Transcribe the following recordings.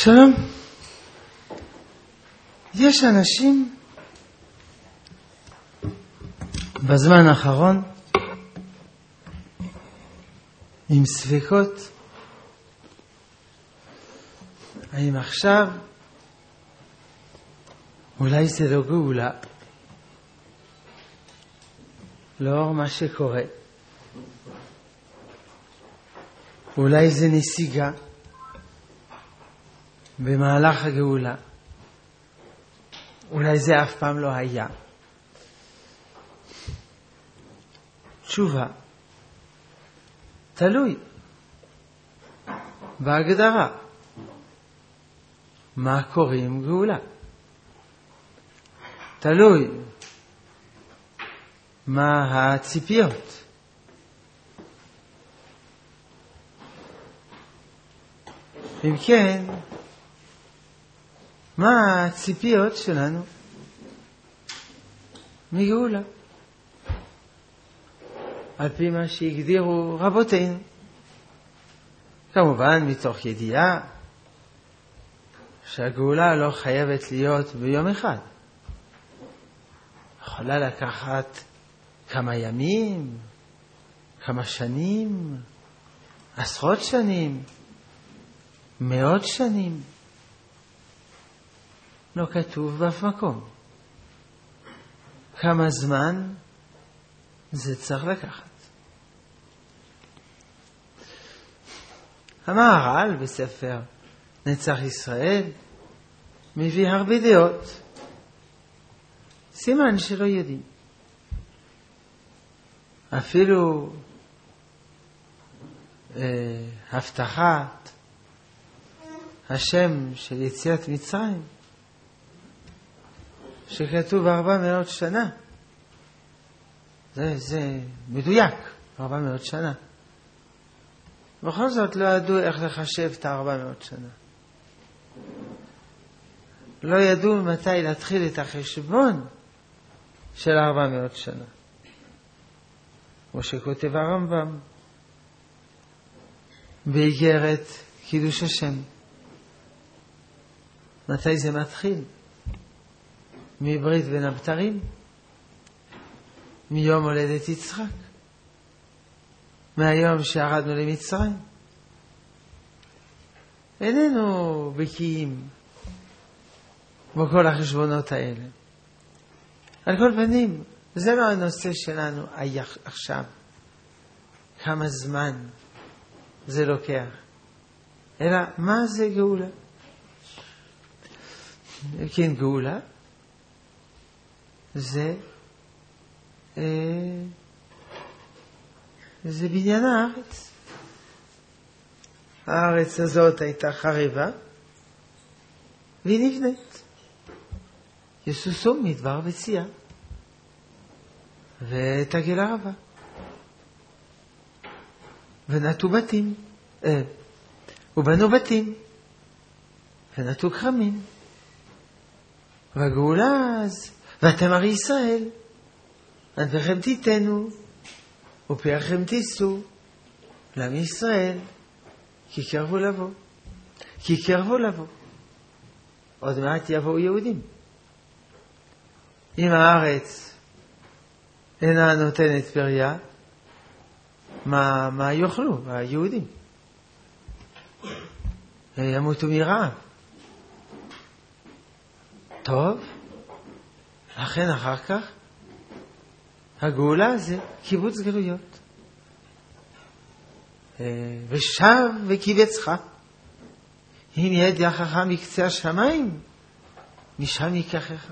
שלום. יש אנשים בזמן האחרון עם ספקות האם עכשיו אולי זה לא גאולה לאור מה שקורה, אולי זה נסיגה במהלך הגאולה, אולי זה אף פעם לא היה. תשובה, תלוי בהגדרה מה קוראים גאולה, תלוי מה הציפיות. אם כן, מה הציפיות שלנו מגאולה? על פי מה שהגדירו רבותינו, כמובן מתוך ידיעה שהגאולה לא חייבת להיות ביום אחד, יכולה לקחת כמה ימים, כמה שנים, עשרות שנים, מאות שנים. לא כתוב באף מקום כמה זמן זה צריך לקחת. המהר"ל בספר נצח ישראל מביא הרבה דעות, סימן שלא יודעים. אפילו הבטחת השם של יציאת מצרים שכתוב 400 שנה, זה מדויק, 400 שנה. בכל זאת לא ידעו איך לחשב את 400 שנה. לא ידעו מתי להתחיל את החשבון של 400 שנה. כמו שכותב הרמב"ם באיגרת קידוש השם. מתי זה מתחיל? מברית בין הבתרים? מיום הולדת יצחק? מהיום שירדנו למצרים? איננו בקיאים בכל החשבונות האלה. על כל פנים, זה לא הנושא שלנו עכשיו. כמה זמן זה לוקח. אלא מה זה גאולה? כן, גאולה זה בניין הארץ. הארץ הזאת הייתה חרבה והיא נבנית. יסוסו מדבר וצייה ותגל הרבה ונטו בתים ובנו בתים ונטו כרמים. והגאולה אז ואתם הרי ישראל ענפכם תיתנו ופייכם תיסו לעם ישראל כי קרבו לבוא. עוד מעט יבואו יהודים. אם הארץ אינה נותנת פריה, מה יאכלו היהודים? ימותו מרעב. טוב, לכן אחר כך הגאולה זה קיבוץ גלויות. ושב וקיבצך, אם יד יחך מקצה השמיים, משם ייקחך.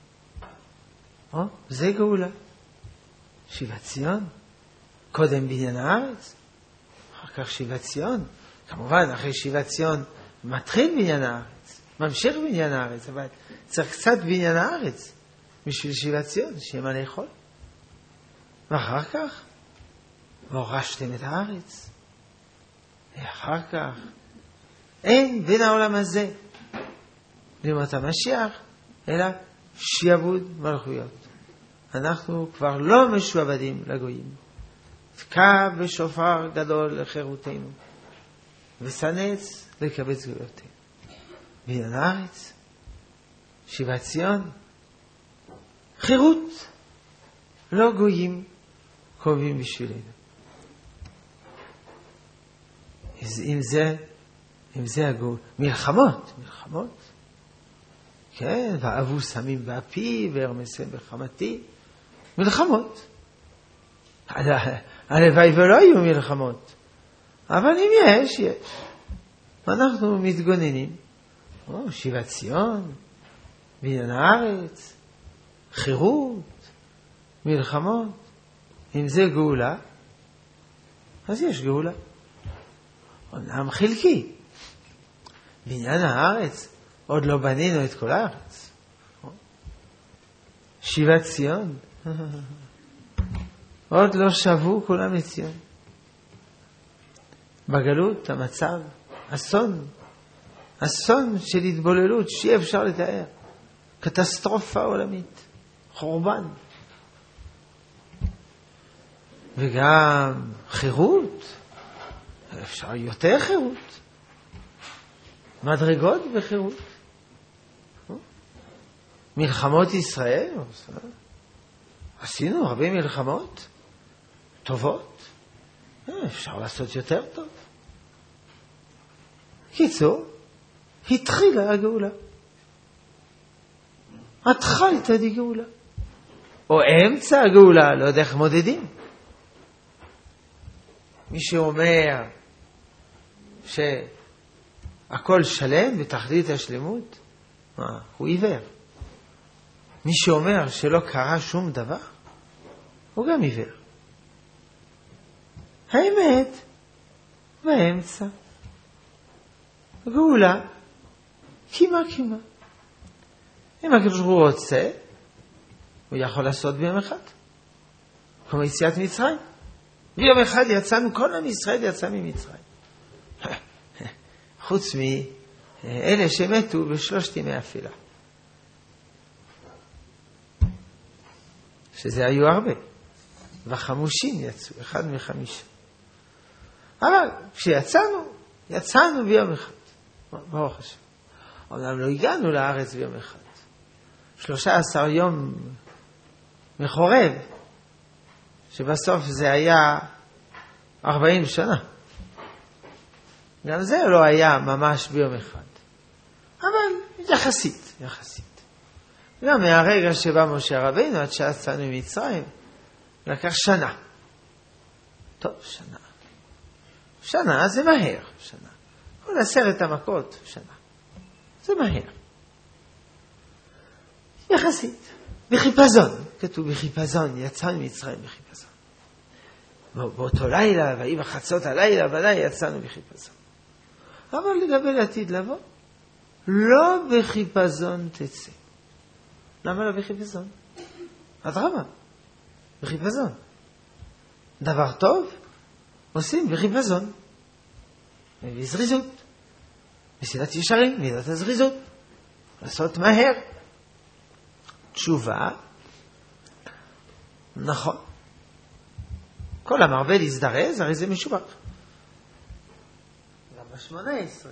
זה גאולה. שיבת ציון, קודם בניין הארץ, אחר כך שיבת ציון. כמובן, אחרי שיבת ציון מתחיל בניין הארץ, ממשיך בניין הארץ, אבל צריך קצת בניין הארץ בשביל שיבת ציון, שיהיה מה לאכול. ואחר כך והורשתם את הארץ. ואחר כך אין בין העולם הזה לימות המשיח אלא שיעבוד מלכויות. אנחנו כבר לא משועבדים לגויים. תקע בשופר גדול לחירותנו וסנץ לקבץ גלויותינו. בניין הארץ, שיבת ציון, חירות, לא גויים קובעים בשבילנו. אם זה הגול, מלחמות, כן, ואבו סמים באפי, והרמסם בחמתי, מלחמות. הלוואי ולא היו מלחמות, אבל אם יש. אנחנו מתגוננים. שיבת ציון, בניין הארץ, חירות, מלחמות. אם זה גאולה, אז יש גאולה. אומנם חלקי. בניין הארץ, עוד לא בנינו את כל הארץ. שיבת ציון, עוד לא שבו כולם את ציון. בגלות המצב, אסון של התבוללות שאי אפשר לתאר. קטסטרופה עולמית, חורבן. וגם חירות, אפשר יותר חירות. מדרגות בחירות. מלחמות ישראל, עשינו הרבה מלחמות טובות. אפשר לעשות יותר טוב. קיצור, התחילה הגאולה. התחלת הגאולה. או אמצע הגאולה, לא יודע איך מודדים. מי שאומר שהכל שלם בתכלית השלמות, הוא עיוור. מי שאומר שלא קרה שום דבר, הוא גם עיוור. האמת, באמצע. גאולה, כמעט. אם הקדוש ברוך הוא רוצה, הוא יכול לעשות ביום אחד. כמו יציאת מצרים. ביום אחד יצאנו, כל עם ישראל יצא ממצרים. חוץ מאלה שמתו בשלושת ימי אפילה. שזה היו הרבה. והחמושים יצאו, אחד מ5. אבל יצאנו ביום אחד. ברוך השם. אומנם לא הגענו לארץ ביום אחד. 13 יום מחורב, שבסוף זה היה 40 שנה. גם זה לא היה ממש ביום אחד. אבל יחסית. גם מהרגע שבא משה רבינו עד שיצאנו ממצרים, לקח שנה. טוב, שנה זה מהר. כל 10 המכות, שנה. זה מהר. יחסית. בחיפזון. כתוב בחיפזון, יצאנו ממצרים בחיפזון. באותו לילה, והיא בחצות הלילה, ודאי יצאנו בחיפזון. אבל לגבי לעתיד לבוא, לא בחיפזון תצא. למה לא בחיפזון? אדרבה, בחיפזון. דבר טוב עושים בחיפזון. בזריזות. מסילת ישרים, מידת הזריזות. לעשות מהר. תשובה, נכון. כל המרבה להזדרז, הרי זה משובח. גם ב18.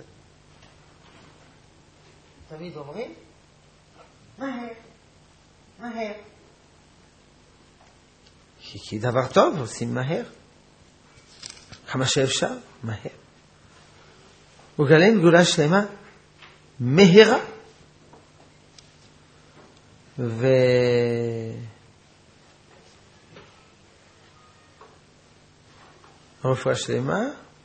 תמיד אומרים, מהר. כי דבר טוב עושים מהר. כמה שאפשר, מהר. וגלן שלמה, מהרה. רפואה שלמה,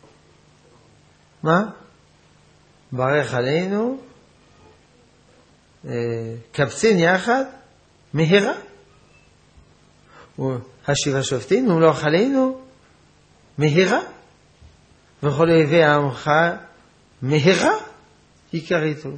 מה? ברך עלינו, קבצין יחד, מהרה. השיבה שופטים, ומלוך עלינו, מהרה. וכל אויבי העמך, מהרה, יקריתו.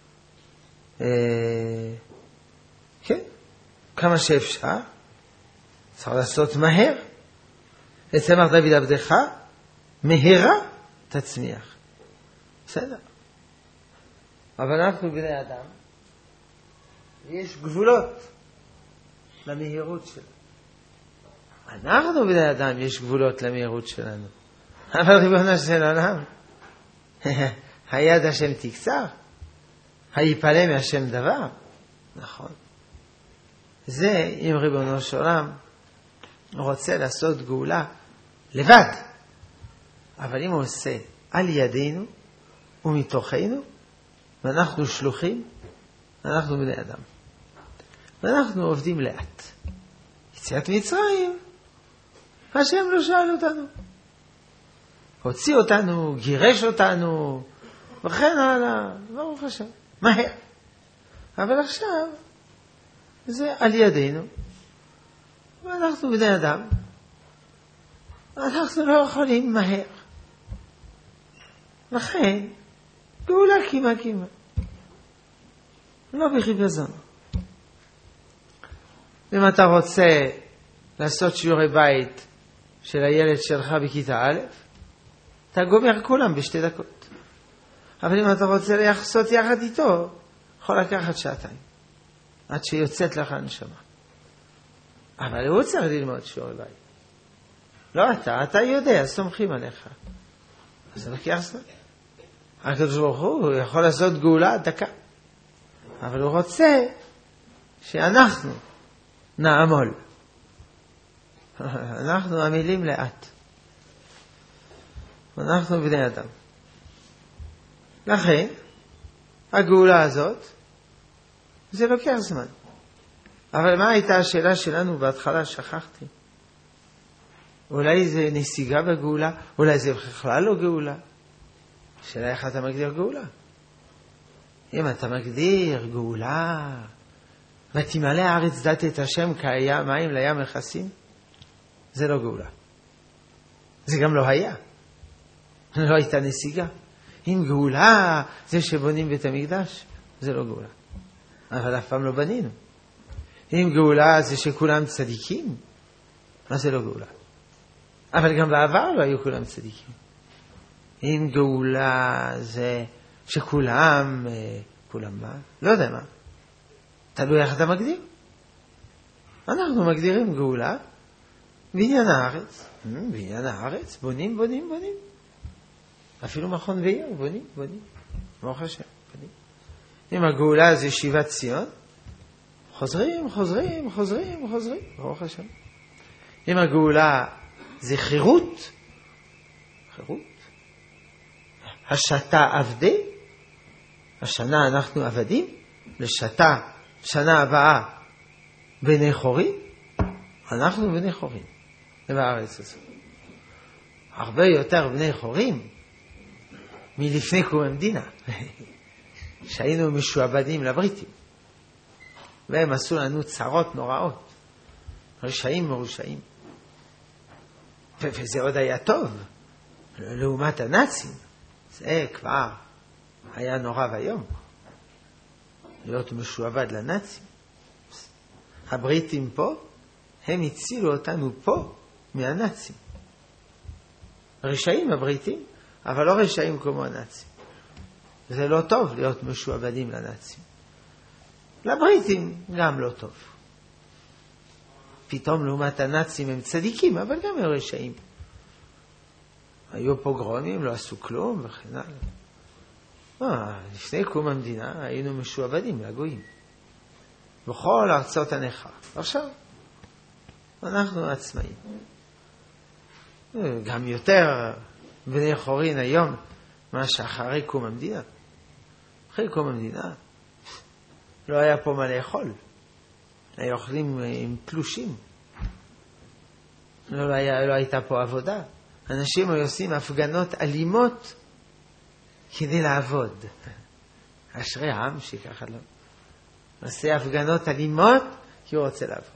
כן, כמה שאפשר, צריך לעשות מהר. אצמח דוד עבדך, מהרה תצמיח. בסדר. אבל אנחנו בני אדם, יש גבולות למהירות שלנו. אנחנו בני אדם, יש גבולות למהירות שלנו. אבל ריבונו של עולם, היד השם תקצר. היפלא מהשם דבר? נכון. זה אם ריבונו של עולם רוצה לעשות גאולה לבד. אבל אם הוא עושה על ידינו ומתוכנו, ואנחנו שלוחים, אנחנו בני אדם. ואנחנו עובדים לאט. יציאת מצרים, השם לא שאל אותנו. הוציא אותנו, גירש אותנו, וכן הלאה, ברוך השם, מהר. אבל עכשיו, זה על ידינו, ואנחנו בני אדם, אנחנו לא יכולים מהר. לכן, גאולה קימה קימה. לא בחיפזון. אם אתה רוצה לעשות שיעורי בית של הילד שלך בכיתה א', אתה גומר כולם בשתי דקות. אבל אם אתה רוצה לעשות יחד איתו, יכול לקחת שעתיים, עד שיוצאת לך הנשמה. אבל הוא צריך ללמוד שיעורי בית. לא אתה יודע, סומכים עליך. אז זה לוקח זמן. הקדוש ברוך הוא יכול לעשות גאולה דקה. אבל הוא רוצה שאנחנו נעמול. אנחנו עמלים לאט. אנחנו בני אדם. לכן, הגאולה הזאת, זה לוקח זמן. אבל מה הייתה השאלה שלנו בהתחלה? שכחתי. אולי זה נסיגה בגאולה, אולי זה בכלל לא גאולה. השאלה איך אתה מגדיר גאולה? אם אתה מגדיר גאולה, ותמלא הארץ דת את השם כמים לים מכסים, זה לא גאולה. זה גם לא היה. לא הייתה נסיגה. אם גאולה זה שבונים בית המקדש, זה לא גאולה. אבל אף פעם לא בנינו. אם גאולה זה שכולם צדיקים, אז זה לא גאולה. אבל גם בעבר לא היו כולם צדיקים. אם גאולה זה שכולם, כולם מה? לא יודע מה. תלוי איך אתה מגדיר. אנחנו מגדירים גאולה בניין הארץ. בניין הארץ, בונים. אפילו מכון בעיר, בונים. ברוך השם, בונים. אם הגאולה זה שיבת ציון, חוזרים. ברוך השם. אם הגאולה זה חירות, השתה עבדי, השנה אנחנו עבדים, לשתה שנה הבאה בני חורים, אנחנו בני חורים, בארץ הזאת. הרבה יותר בני חורים מלפני קום המדינה, שהיינו משועבדים לבריטים, והם עשו לנו צרות נוראות, רשעים מרושעים. וזה עוד היה טוב, לעומת הנאצים. זה כבר היה נורא והיום, להיות משועבד לנאצים. הבריטים פה, הם הצילו אותנו פה מהנאצים. רשעים הבריטים, אבל לא רשעים כמו הנאצים. זה לא טוב להיות משועבדים לנאצים. לבריטים גם לא טוב. פתאום לעומת הנאצים הם צדיקים, אבל גם הם רשעים. היו פוגרומים, לא עשו כלום וכן הלאה. לפני קום המדינה היינו משועבדים לגויים. בכל ארצות הנכר. עכשיו, אנחנו עצמאים. גם יותר בני חורין היום, מה שאחרי קום המדינה. אחרי קום המדינה, לא היה פה מה לאכול. היו אוכלים עם תלושים. לא הייתה פה עבודה. אנשים היו עושים הפגנות אלימות כדי לעבוד. אשרי העם שככה לא. עושה הפגנות אלימות כי הוא רוצה לעבוד.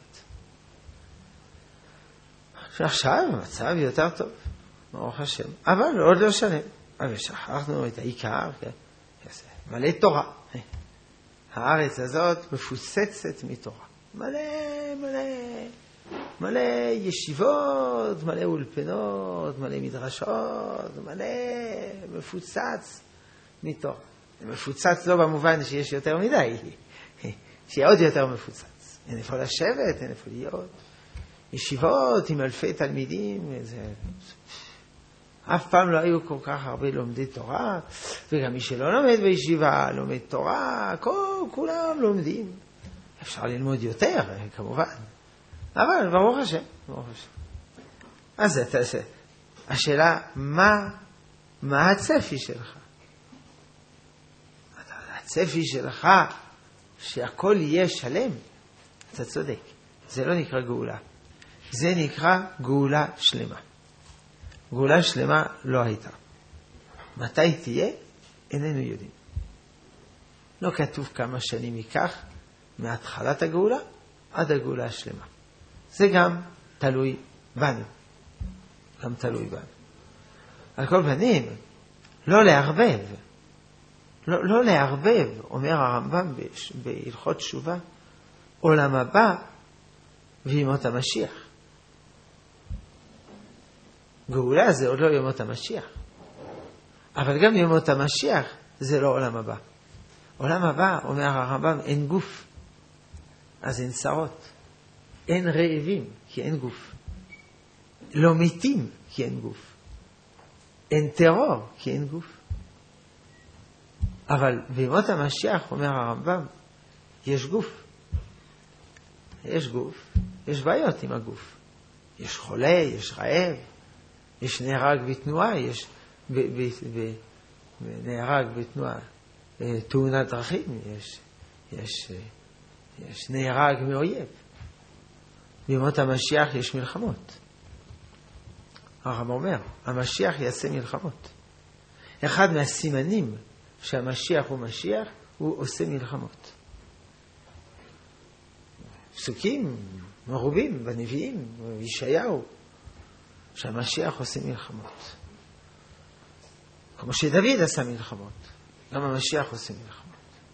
עכשיו המצב יותר טוב, ברוך השם. אבל עוד לא שלם. אבל שכחנו את העיקר, מלא תורה. הארץ הזאת מפוצצת מתורה. מלא ישיבות, מלא אולפנות, מלא מדרשות, מלא מפוצץ מתורה. מפוצץ לא במובן שיש יותר מדי, שיהיה עוד יותר מפוצץ. אין איפה לשבת, אין איפה להיות. ישיבות עם אלפי תלמידים, אף פעם לא היו כל כך הרבה לומדי תורה, וגם מי שלא לומד בישיבה, לומד תורה, כולם לומדים. אפשר ללמוד יותר, כמובן. אבל ברוך השם, ברוך השם. אז השאלה, מה הצפי שלך? הצפי שלך שהכל יהיה שלם, אתה צודק. זה לא נקרא גאולה. זה נקרא גאולה שלמה. גאולה שלמה לא הייתה. מתי תהיה? איננו יודעים. לא כתוב כמה שנים ייקח מהתחלת הגאולה עד הגאולה השלמה. זה גם תלוי בנו. גם תלוי בנו. על כל פנים, לא לערבב. לא לערבב, אומר הרמב"ם בהלכות תשובה, עולם הבא וימות המשיח. גאולה זה עוד לא ימות המשיח. אבל גם ימות המשיח זה לא עולם הבא. עולם הבא, אומר הרמב"ם, אין גוף. אז אין צרות. אין רעבים, כי אין גוף. לא מתים, כי אין גוף. אין טרור, כי אין גוף. אבל בימות המשיח, אומר הרמב"ם, יש גוף. יש גוף. יש בעיות עם הגוף. יש חולה, יש רעב, יש נהרג בתנועה, יש נהרג בתנועה, תאונת דרכים, יש נהרג מאויב. בימות המשיח יש מלחמות. הרב אומר, המשיח יעשה מלחמות. אחד מהסימנים שהמשיח הוא משיח, הוא עושה מלחמות. פסוקים מרובים בנביאים, בישעיהו, שהמשיח עושה מלחמות. כמו שדוד עשה מלחמות, גם המשיח עושה מלחמות.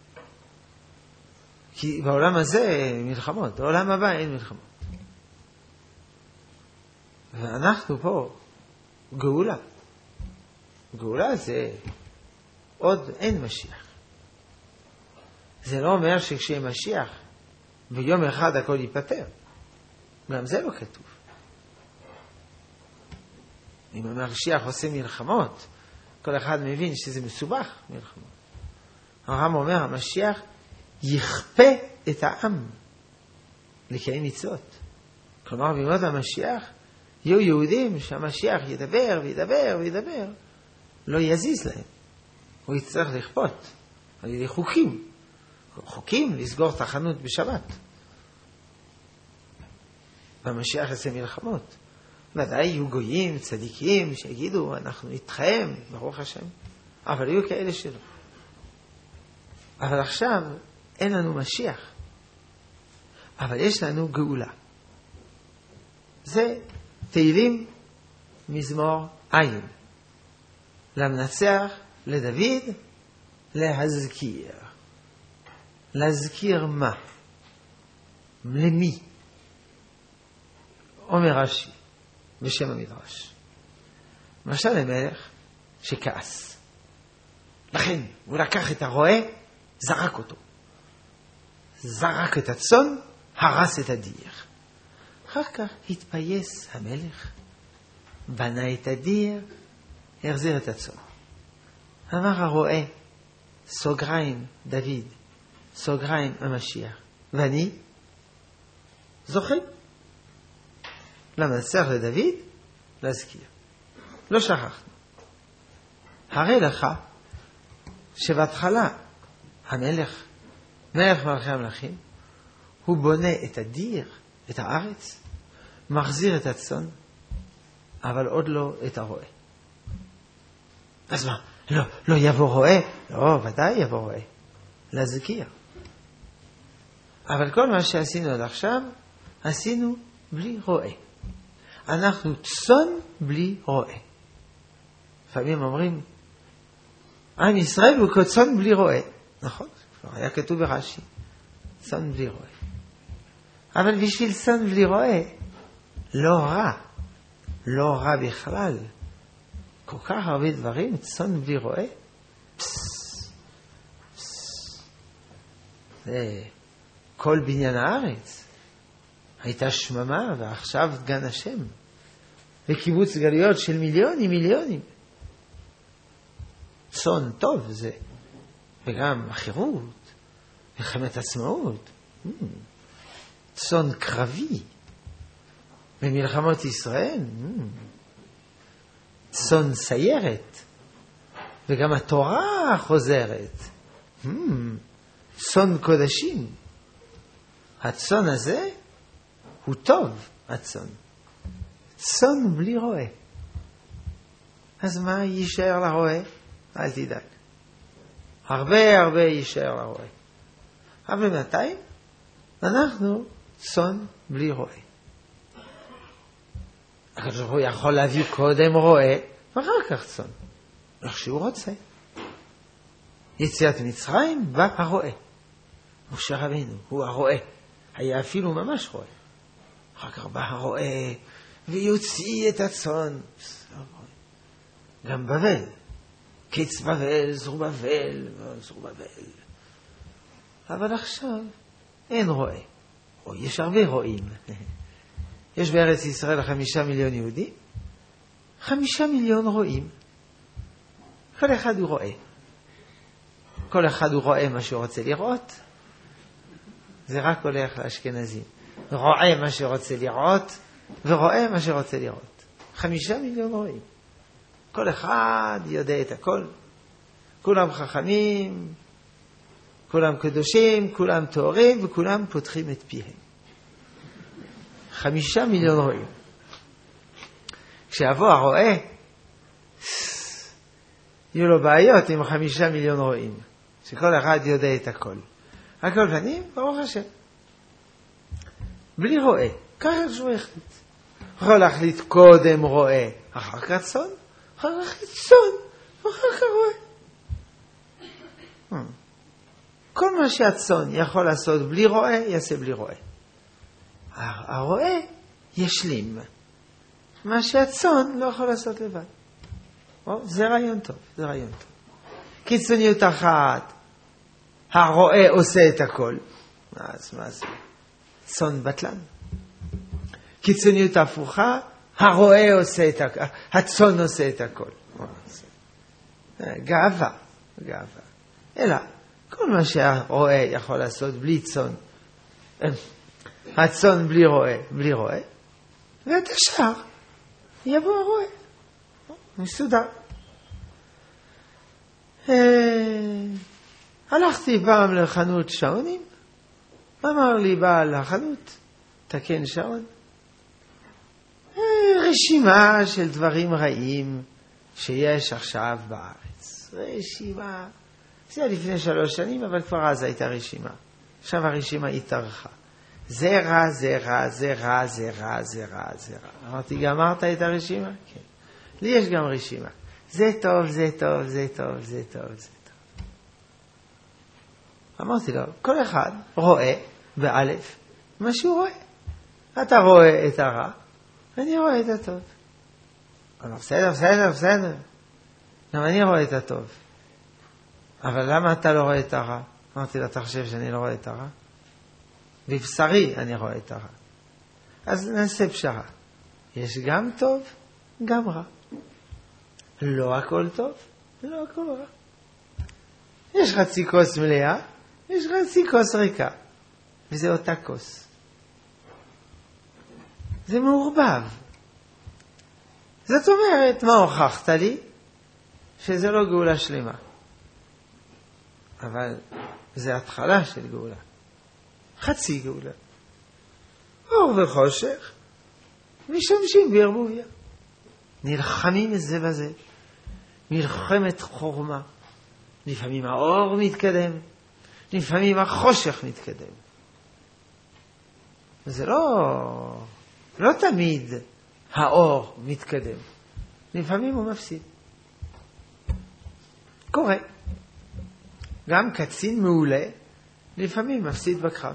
כי בעולם הזה מלחמות, בעולם הבא אין מלחמות. ואנחנו פה גאולה. גאולה זה עוד אין משיח. זה לא אומר שכשיהיה משיח ביום אחד הכל ייפטר. גם זה לא כתוב. אם המשיח עושה מלחמות, כל אחד מבין שזה מסובך מלחמות. הרב אומר, המשיח יכפה את העם לקיים מצוות. כלומר, בימות המשיח יהיו יהודים שהמשיח ידבר וידבר וידבר, לא יזיז להם. הוא יצטרך לכפות על ידי חוקים. חוקים לסגור את החנות בשבת. והמשיח יעשה מלחמות. ודאי יהיו גויים, צדיקים, שיגידו, אנחנו איתכם, ברוך השם. אבל יהיו כאלה שלא. אבל עכשיו אין לנו משיח. אבל יש לנו גאולה. זה תהילים מזמור עין. למנצח, לדוד, להזכיר. להזכיר מה? למי? אומר רש"י, בשם המדרש. למשל למלך שכעס. לכן הוא לקח את הרועה, זרק אותו. זרק את הצאן, הרס את הדיר. אחר כך התפייס המלך, בנה את הדיר, החזיר את הצאן. אמר הרועה, סוגריים דוד, סוגריים המשיח, ואני זוכר. למנצח לדוד, להזכיר. לא שכחנו. הרי לך שבהתחלה המלך, מלך מלכי המלכים, הוא בונה את הדיר, את הארץ, מחזיר את הצאן, אבל עוד לא את הרועה. אז מה? לא יבוא רועה? לא, ודאי יבוא רועה. להזכיר. אבל כל מה שעשינו עד עכשיו, עשינו בלי רועה. אנחנו צאן בלי רועה. לפעמים אומרים, עם ישראל הוא כצאן בלי רועה. נכון, כבר היה כתוב ברש"י, צאן בלי רועה. אבל בשביל צאן בלי רועה, לא רע. לא רע בכלל. כל כך הרבה דברים, צאן בלי רועה. זה כל בניין הארץ. הייתה שממה, ועכשיו גן השם. וקיבוץ גלויות של מיליונים. צאן טוב זה, וגם החירות, מלחמת עצמאות, צאן קרבי, במלחמות ישראל, צאן סיירת, וגם התורה חוזרת, צאן קודשים. הצאן הזה הוא טוב, הצאן. צאן בלי רועה. אז מה יישאר לרועה? אל תדאג. הרבה הרבה יישאר לרועה. אבל בינתיים אנחנו צאן בלי רועה. הקדוש ברוך הוא יכול להביא קודם רועה ואחר כך צאן. איך שהוא רוצה. יציאת מצרים בא הרועה. משה רבינו הוא הרועה. היה אפילו ממש רועה. אחר כך בא הרועה ויוציא את הצאן. גם בבל. קץ בבל, זרובבל. אבל עכשיו אין רועה. או יש הרבה רועים. יש בארץ ישראל 5 מיליון יהודים. 5 מיליון רועים. כל אחד הוא רועה. כל אחד הוא רואה מה שהוא רוצה לראות. זה רק הולך לאשכנזים. רואה מה שרוצה לראות, ורואה מה שרוצה לראות. 5 מיליון רואים. כל אחד יודע את הכל. כולם חכמים, כולם קדושים, כולם תוארים, וכולם פותחים את פיהם. 5 מיליון רואים. כשיבוא הרואה, יהיו לו בעיות עם 5 מיליון רואים. שכל אחד יודע את הכל. על כל פנים, ברוך השם. בלי רואה. ככה שהוא החליט. יכול להחליט קודם רואה, אחר כך צאן, אחר כך צאן, ואחר כך רואה. כל מה שהצאן יכול לעשות בלי רואה, יעשה בלי רואה. הרואה ישלים. מה שהצאן לא יכול לעשות לבד. זה רעיון טוב, זה רעיון טוב. קיצוניות אחת, הרואה עושה את הכל. מה זה? צאן בטלן. קיצוניות הפוכה, הרואה עושה את הכל, הצאן עושה את הכל. גאווה. אלא, כל מה שהרואה יכול לעשות בלי צאן, הצאן בלי רואה, ואת השאר יבוא הרואה. מסודר. הלכתי פעם לחנות שעונים, אמר לי בעל החנות, תקן שעון. רשימה של דברים רעים שיש עכשיו בארץ. רשימה. זה היה לפני 3 שנים, אבל כבר אז הייתה רשימה. עכשיו הרשימה התארכה. זה רע. אמרתי, גמרת את הרשימה? כן. לי יש גם רשימה. זה טוב. אמרתי לו, כל אחד רואה באלף מה שהוא רואה. אתה רואה את הרע, אני רואה את הטוב. אמר, בסדר. גם אני רואה את הטוב. אבל למה אתה לא רואה את הרע? אמרתי לו, אתה חושב שאני לא רואה את הרע? בבשרי אני רואה את הרע. אז נעשה פשרה. יש גם טוב, גם רע. לא הכל טוב, לא הכל רע. יש חצי כוס מלאה, יש חצי כוס ריקה. וזה אותה כוס. זה מעורבב. זאת אומרת, מה הוכחת לי? שזה לא גאולה שלמה. אבל זה התחלה של גאולה. חצי גאולה. אור וחושך, משתמשים בערבוביה. נלחמים זה בזה. מלחמת חורמה. לפעמים האור מתקדם, לפעמים החושך מתקדם. זה לא תמיד האור מתקדם. לפעמים הוא מפסיד. קורה. גם קצין מעולה, לפעמים מפסיד בקרב.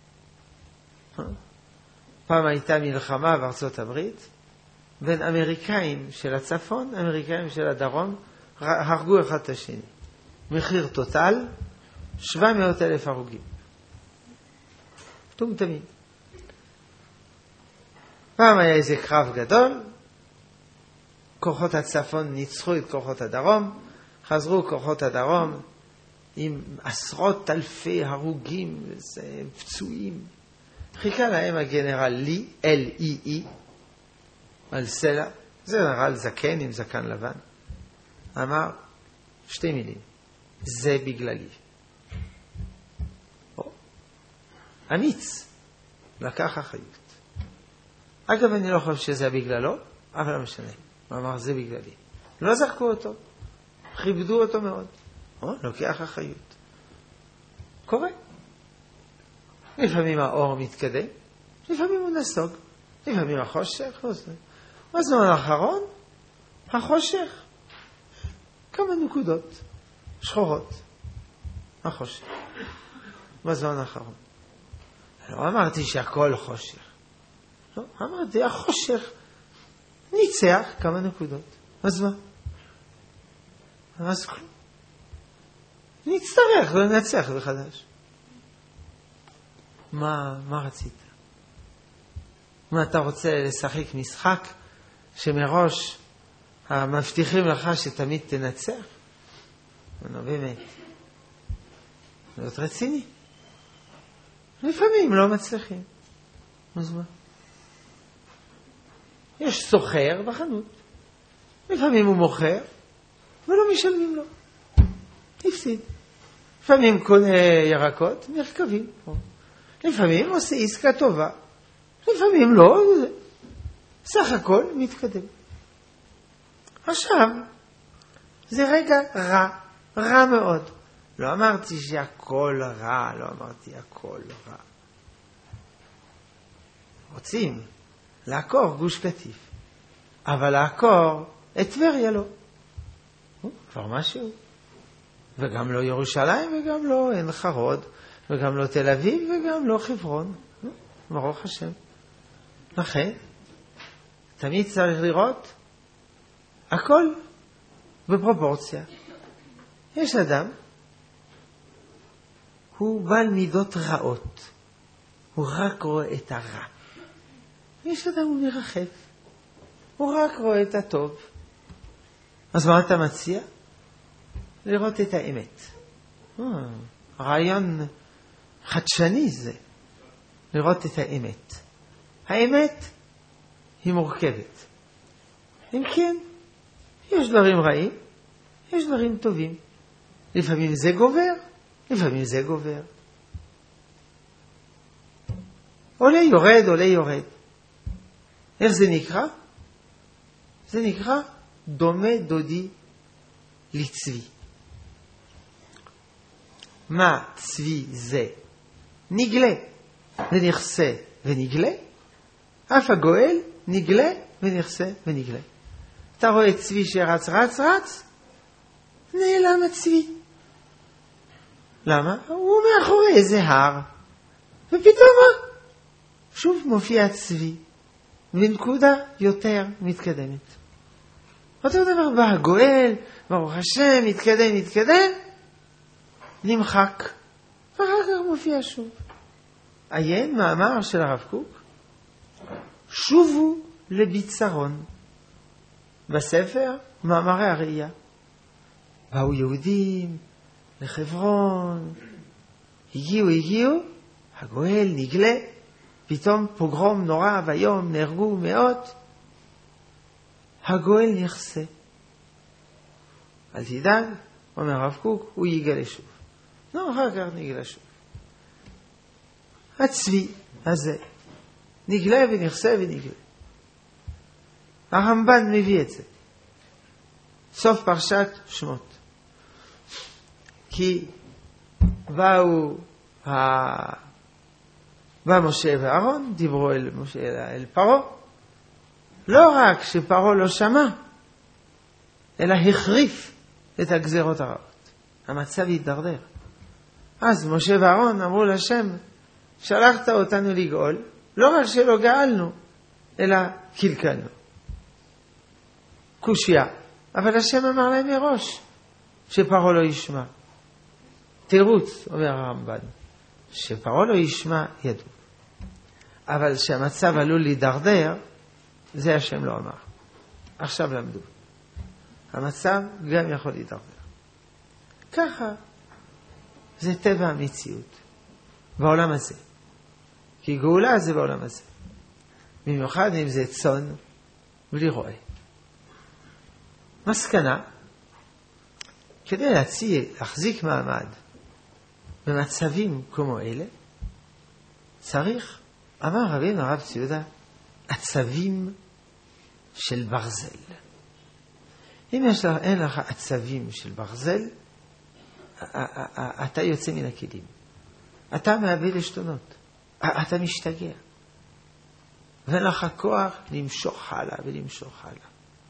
פעם הייתה מלחמה בארצות הברית, בין אמריקאים של הצפון, אמריקאים של הדרום, הרגו אחד את השני. מחיר טוטל, 700,000 הרוגים. תמיד. פעם היה איזה קרב גדול, כוחות הצפון ניצחו את כוחות הדרום, חזרו כוחות הדרום עם עשרות אלפי הרוגים ופצועים. חיכה להם הגנרל לי, L-E-E, על סלע. זה גנרל זקן עם זקן לבן. אמר 2 מילים. זה בגללי. אמיץ. לקח אחריות. אגב, אני לא חושב שזה בגללו, אבל לא משנה. הוא אמר, זה בגללי. לא זרקו אותו. כיבדו אותו מאוד. לוקח אחריות. קורה. לפעמים האור מתקדם, לפעמים הוא נסוג, לפעמים החושך. בזמן האחרון, החושך. כמה נקודות שחורות. החושך. בזמן האחרון. לא אמרתי שהכל חושך. לא, אמרתי, החושך ניצח כמה נקודות. אז מה? אז כלום. נצטרך לנצח מחדש. מה רצית? מה אתה רוצה לשחק משחק שמראש מבטיחים לך שתמיד תנצח? לא באמת. זאת רציני. לפעמים לא מצליחים. אז מה? יש סוחר בחנות. לפעמים הוא מוכר ולא משלמים לו. הפסיד. לפעמים קונה ירקות, מרכבים. לפעמים עושה עסקה טובה. לפעמים לא. סך הכל מתקדם. עכשיו, זה רגע רע מאוד. לא אמרתי שהכל רע, לא אמרתי הכל רע. רוצים לעקור גוש קטיף. אבל לעקור את טבריה לא. כבר משהו. וגם לא ירושלים, וגם לא עין חרוד, וגם לא תל אביב, וגם לא חברון. ברוך השם. לכן, תמיד צריך לראות הכל בפרופורציה. יש אדם, הוא בעל מידות רעות. הוא רק רואה את הרע. יש אדם, הוא מרחב. הוא רק רואה את הטוב. אז מה אתה מציע? לראות את האמת. רעיון חדשני זה. לראות את האמת. האמת היא מורכבת. אם כן, יש דברים רעים, יש דברים טובים. לפעמים זה גובר, לפעמים זה גובר. עולה יורד, עולה יורד. איך זה נקרא? זה נקרא דומה דודי לצבי. מה צבי זה? נגלה ונכסה ונגלה. אף הגואל נגלה ונכסה ונגלה. אתה רואה צבי שרץ רץ רץ, נעלם הצבי. למה? הוא מאחורי איזה הר. ופתאום שוב מופיע צבי. בנקודה יותר מתקדמת. אותו דבר בא הגואל, ברוך השם, מתקדם, נמחק. ואחר כך מופיע שוב. עיין מאמר של הרב קוק, שובו לביצרון. בספר מאמרי הראייה. באו יהודים לחברון, הגיעו, הגואל נגלה, פתאום פוגרום נורא ויום, נהרגו מאות, הגואל נכסה. אל תדאג, אומר הרב קוק, הוא יגלה שוב. לא, אחר כך נגלה שוב. הצבי הזה נגלה ונכסה ונגלה. הרמב"ן מביא את זה. סוף פרשת שמות. כי בא משה ואהרון, דיברו אל פרעה. לא רק שפרעה לא שמע, אלא החריף את הגזרות הרעות. המצב התדרדר. אז משה ואהרון אמרו להשם, שלחת אותנו לגאול, לא רק שלא גאלנו, אלא קלקלנו. קושיה. אבל השם אמר להם מראש, שפרעה לא ישמע. תירוץ, אומר הרמב"ן, שפרעה לא ישמע ידעו. אבל שהמצב עלול להידרדר, זה השם לא אמר. עכשיו למדו. המצב גם יכול להידרדר. ככה. זה טבע המציאות. בעולם הזה. כי גאולה זה בעולם הזה. במיוחד אם זה צאן בלי רועה. מסקנה, כדי להחזיק מעמד במצבים כמו אלה, צריך, אמר רבינו הרב צבי יהודה, עצבים של ברזל. אם אין לך עצבים של ברזל, אתה יוצא מן הכלים. אתה מאבד עשתונות. אתה משתגע. ואין לך כוח למשוך הלאה ולמשוך הלאה.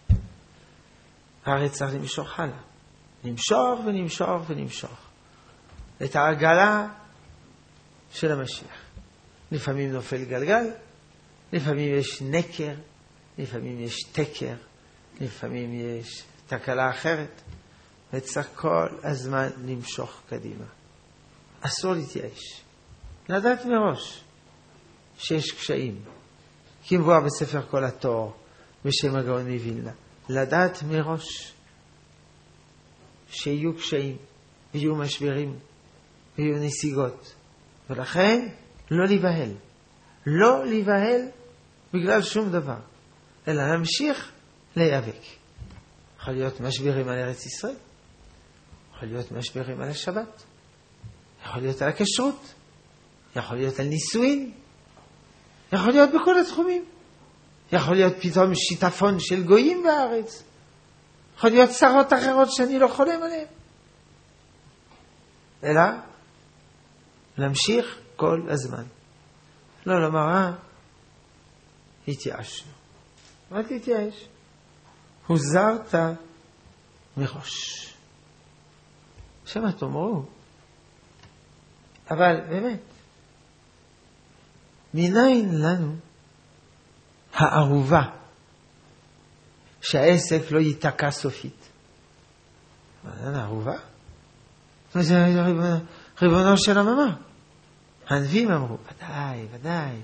הרי צריך למשוך הלאה. למשוך ונמשוך ונמשוך. את העגלה של המשיח. לפעמים נופל גלגל, לפעמים יש נקר, לפעמים יש תקר, לפעמים יש תקלה אחרת. וצריך כל הזמן למשוך קדימה. אסור להתייאש. לדעת מראש שיש קשיים. כי מבואר בספר כל התור בשם הגאון מווילנה. לדעת מראש שיהיו קשיים, ויהיו משברים, ויהיו נסיגות. ולכן לא להיבהל. לא להיבהל בגלל שום דבר. אלא להמשיך להיאבק. יכול להיות משברים על ארץ ישראל. יכול להיות משברים על השבת. יכול להיות על הכשרות. יכול להיות על נישואין. יכול להיות בכל התחומים. יכול להיות פתאום שיטפון של גויים בארץ. יכול להיות צרות אחרות שאני לא חולם עליהן. אלא להמשיך כל הזמן. לא לומר, התייאשנו. אל תתייאש. הוזרת מראש. שמה תאמרו, אבל באמת, מניין לנו הערובה שהעסק לא ייתקע סופית? מה זה הערובה? זה ריבונו של עולמו. הנביאים אמרו, ודאי, ודאי,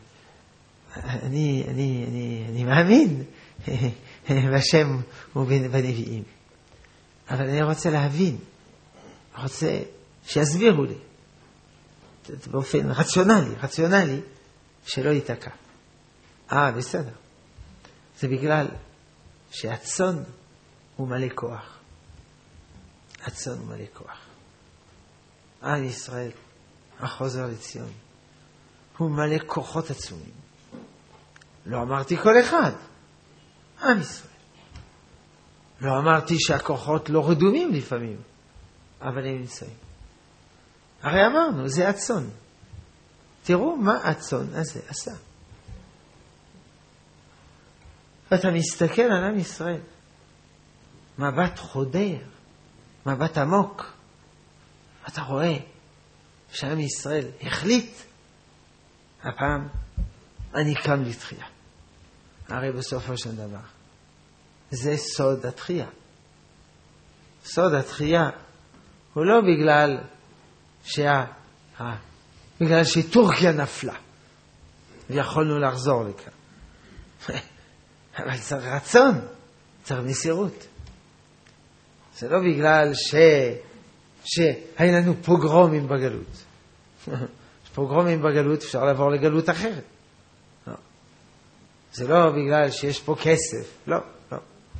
אני מאמין בשם ובנביאים. אבל אני רוצה להבין, רוצה שיסבירו לי, באופן רציונלי, שלא ייתקע. בסדר. זה בגלל שהצאן הוא מלא כוח. הצאן הוא מלא כוח. עם ישראל, החוזר לציון, הוא מלא כוחות עצומים. לא אמרתי כל אחד. עם ישראל. לא אמרתי שהכוחות לא רדומים לפעמים, אבל הם נמצאים. הרי אמרנו, זה הצאן. תראו מה הצאן הזה עשה. ואתה מסתכל על עם ישראל, מבט חודר, מבט עמוק. אתה רואה שעם ישראל החליט, הפעם אני קם לתחייה. הרי בסופו של דבר, זה סוד התחייה. סוד התחייה הוא לא בגלל שטורקיה נפלה, ויכולנו לחזור לכאן. אבל צריך רצון, צריך מסירות. זה לא בגלל שהיו לנו פוגרומים בגלות. פוגרומים בגלות, אפשר לעבור לגלות אחרת. לא. זה לא בגלל שיש פה כסף. לא, לא.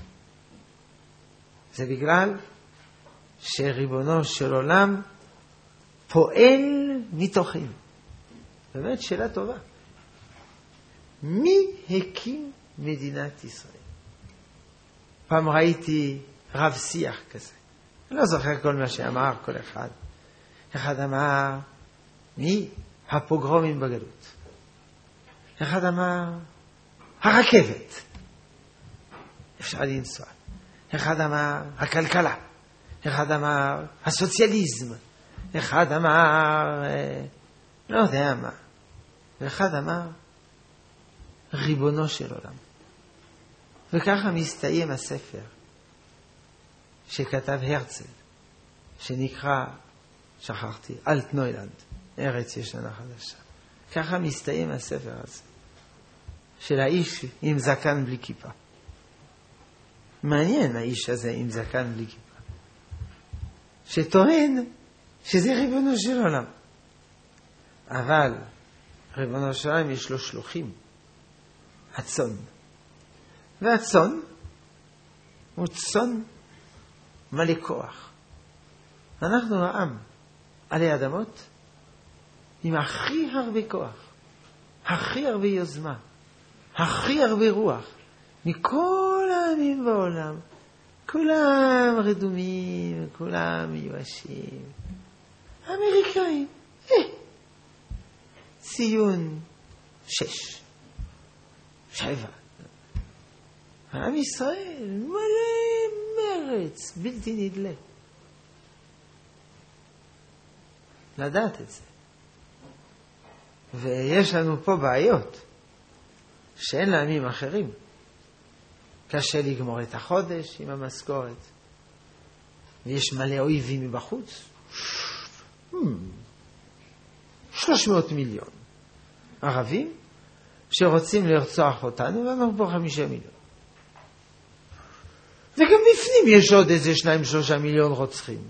זה בגלל שריבונו של עולם פועל מתוכנו. באמת שאלה טובה. מי הקים מדינת ישראל? פעם ראיתי רב שיח כזה. אני לא זוכר כל מה שאמר כל אחד. אחד אמר, מי? הפוגרומים בגלות. אחד אמר, הרכבת. אפשר לנסוע. אחד אמר, הכלכלה. אחד אמר, הסוציאליזם. אחד אמר, לא יודע מה. ואחד אמר, ריבונו של עולם. וככה מסתיים הספר שכתב הרצל, שנקרא, שכחתי, אלטנוילנד, ארץ ישנה חדשה. ככה מסתיים הספר הזה, של האיש עם זקן בלי כיפה. מעניין האיש הזה עם זקן בלי כיפה. שטוען שזה ריבונו של עולם. אבל ריבונו של עולם יש לו שלוחים, הצאן. והצאן הוא צאן מלא כוח. אנחנו העם עלי אדמות עם הכי הרבה כוח, הכי הרבה יוזמה, הכי הרבה רוח, מכל העמים בעולם. כולם רדומים, כולם מיואשים. אמריקאים, ציון 6, 7. עם ישראל מלא מרץ, בלתי נדלה. לדעת את זה. ויש לנו פה בעיות שאין לעמים אחרים. קשה לגמור את החודש עם המשכורת. ויש מלא אויבים מבחוץ. 300 מיליון ערבים שרוצים לרצוח אותנו, ואנחנו פה 5 מיליון. וגם בפנים יש עוד איזה 2-3 מיליון רוצחים.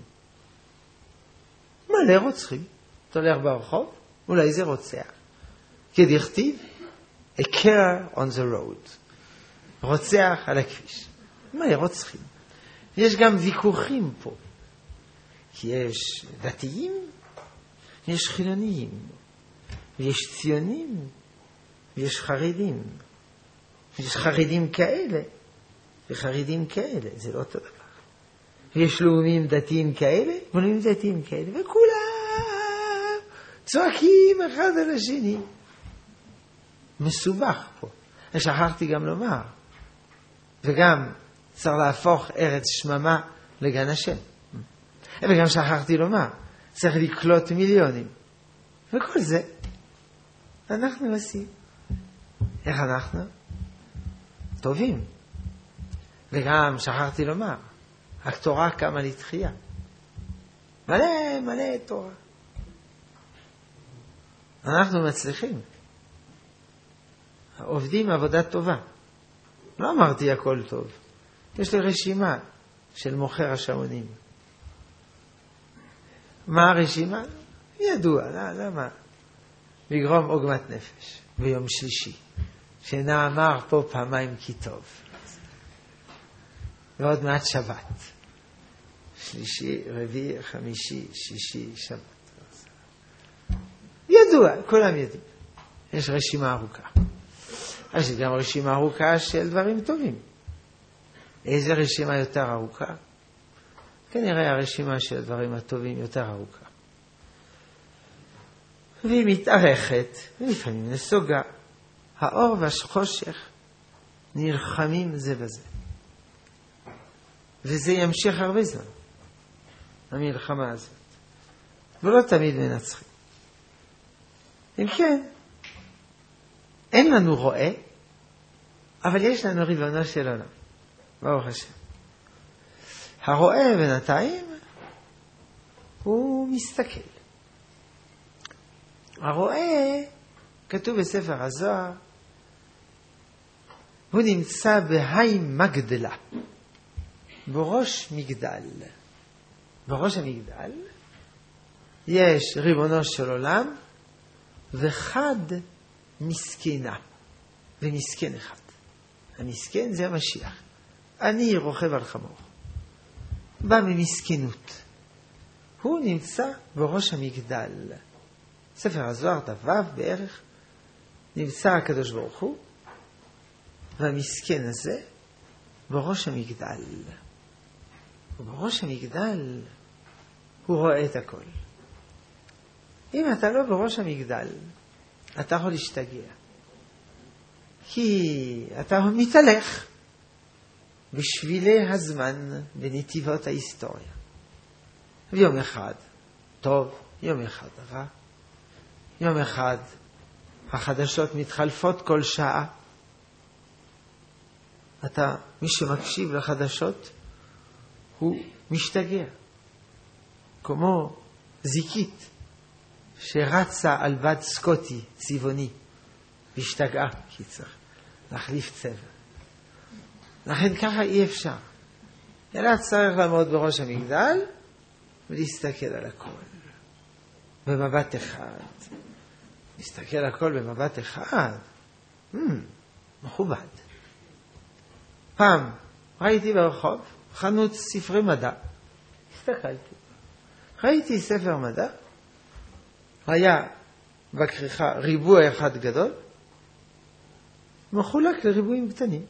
מלא רוצחים. אתה הולך ברחוב, אולי זה רוצח. כדכתיב, a killer on the road. רוצח על הכביש. מלא רוצחים. יש גם ויכוחים פה. כי יש דתיים, יש חילוניים, ויש ציונים, ויש חרדים. יש חרדים כאלה, וחרדים כאלה. זה לא אותו דבר. ויש לאומים דתיים כאלה, ולאומים דתיים כאלה, וכולם צועקים אחד על השני. מסובך פה. שכחתי גם לומר, וגם צריך להפוך ארץ שממה לגן השם. וגם שכחתי לומר, צריך לקלוט מיליונים. וכל זה אנחנו עושים. איך אנחנו? טובים. וגם שכחתי לומר, התורה קמה לתחייה. מלא תורה. אנחנו מצליחים. עובדים עבודה טובה. לא אמרתי הכל טוב. יש לי רשימה של מוכר השעונים. מה הרשימה? ידוע, למה? לגרום עוגמת נפש ביום שלישי, שנאמר פה פעמיים כי טוב. ועוד מעט שבת. שלישי, רביעי, חמישי, שישי, שבת. ידוע, כולם יודעים. יש רשימה ארוכה. יש גם רשימה ארוכה של דברים טובים. איזה רשימה יותר ארוכה? כנראה הרשימה של הדברים הטובים יותר ארוכה. והיא מתארכת, ולפעמים נסוגה. האור והחושך נלחמים זה בזה. וזה ימשיך הרבה זמן, המלחמה הזאת. ולא תמיד מנצחים. אם כן, אין לנו רואה, אבל יש לנו ריבונו של עולם. ברוך השם. הרואה בינתיים, הוא מסתכל. הרואה, כתוב בספר הזוהר, הוא נמצא בהי מגדלה, בראש מגדל. בראש המגדל יש ריבונו של עולם, וחד מסכנה, ומסכן אחד. המסכן זה המשיח. אני רוכב על חמור. בא ממסכנות. הוא נמצא בראש המגדל. ספר הזוהר דבב בערך, נמצא הקדוש ברוך הוא, והמסכן הזה בראש המגדל. ובראש המגדל הוא רואה את הכל. אם אתה לא בראש המגדל, אתה יכול להשתגע. כי אתה מתהלך בשבילי הזמן בנתיבות ההיסטוריה. ויום אחד טוב, יום אחד רע. יום אחד החדשות מתחלפות כל שעה. מי שמקשיב לחדשות הוא משתגע. כמו זיקית שרצה על בד סקוטי צבעוני והשתגעה, כי צריך להחליף צבע. לכן ככה אי אפשר. אלא צריך לעמוד בראש המגדל ולהסתכל על הכל במבט אחד. להסתכל על הכל במבט אחד. מכובד. פעם ראיתי ברחוב חנות ספרי מדע. הסתכלתי. ראיתי ספר מדע. היה בכריכה ריבוע אחד גדול, מחולק לריבועים קטנים.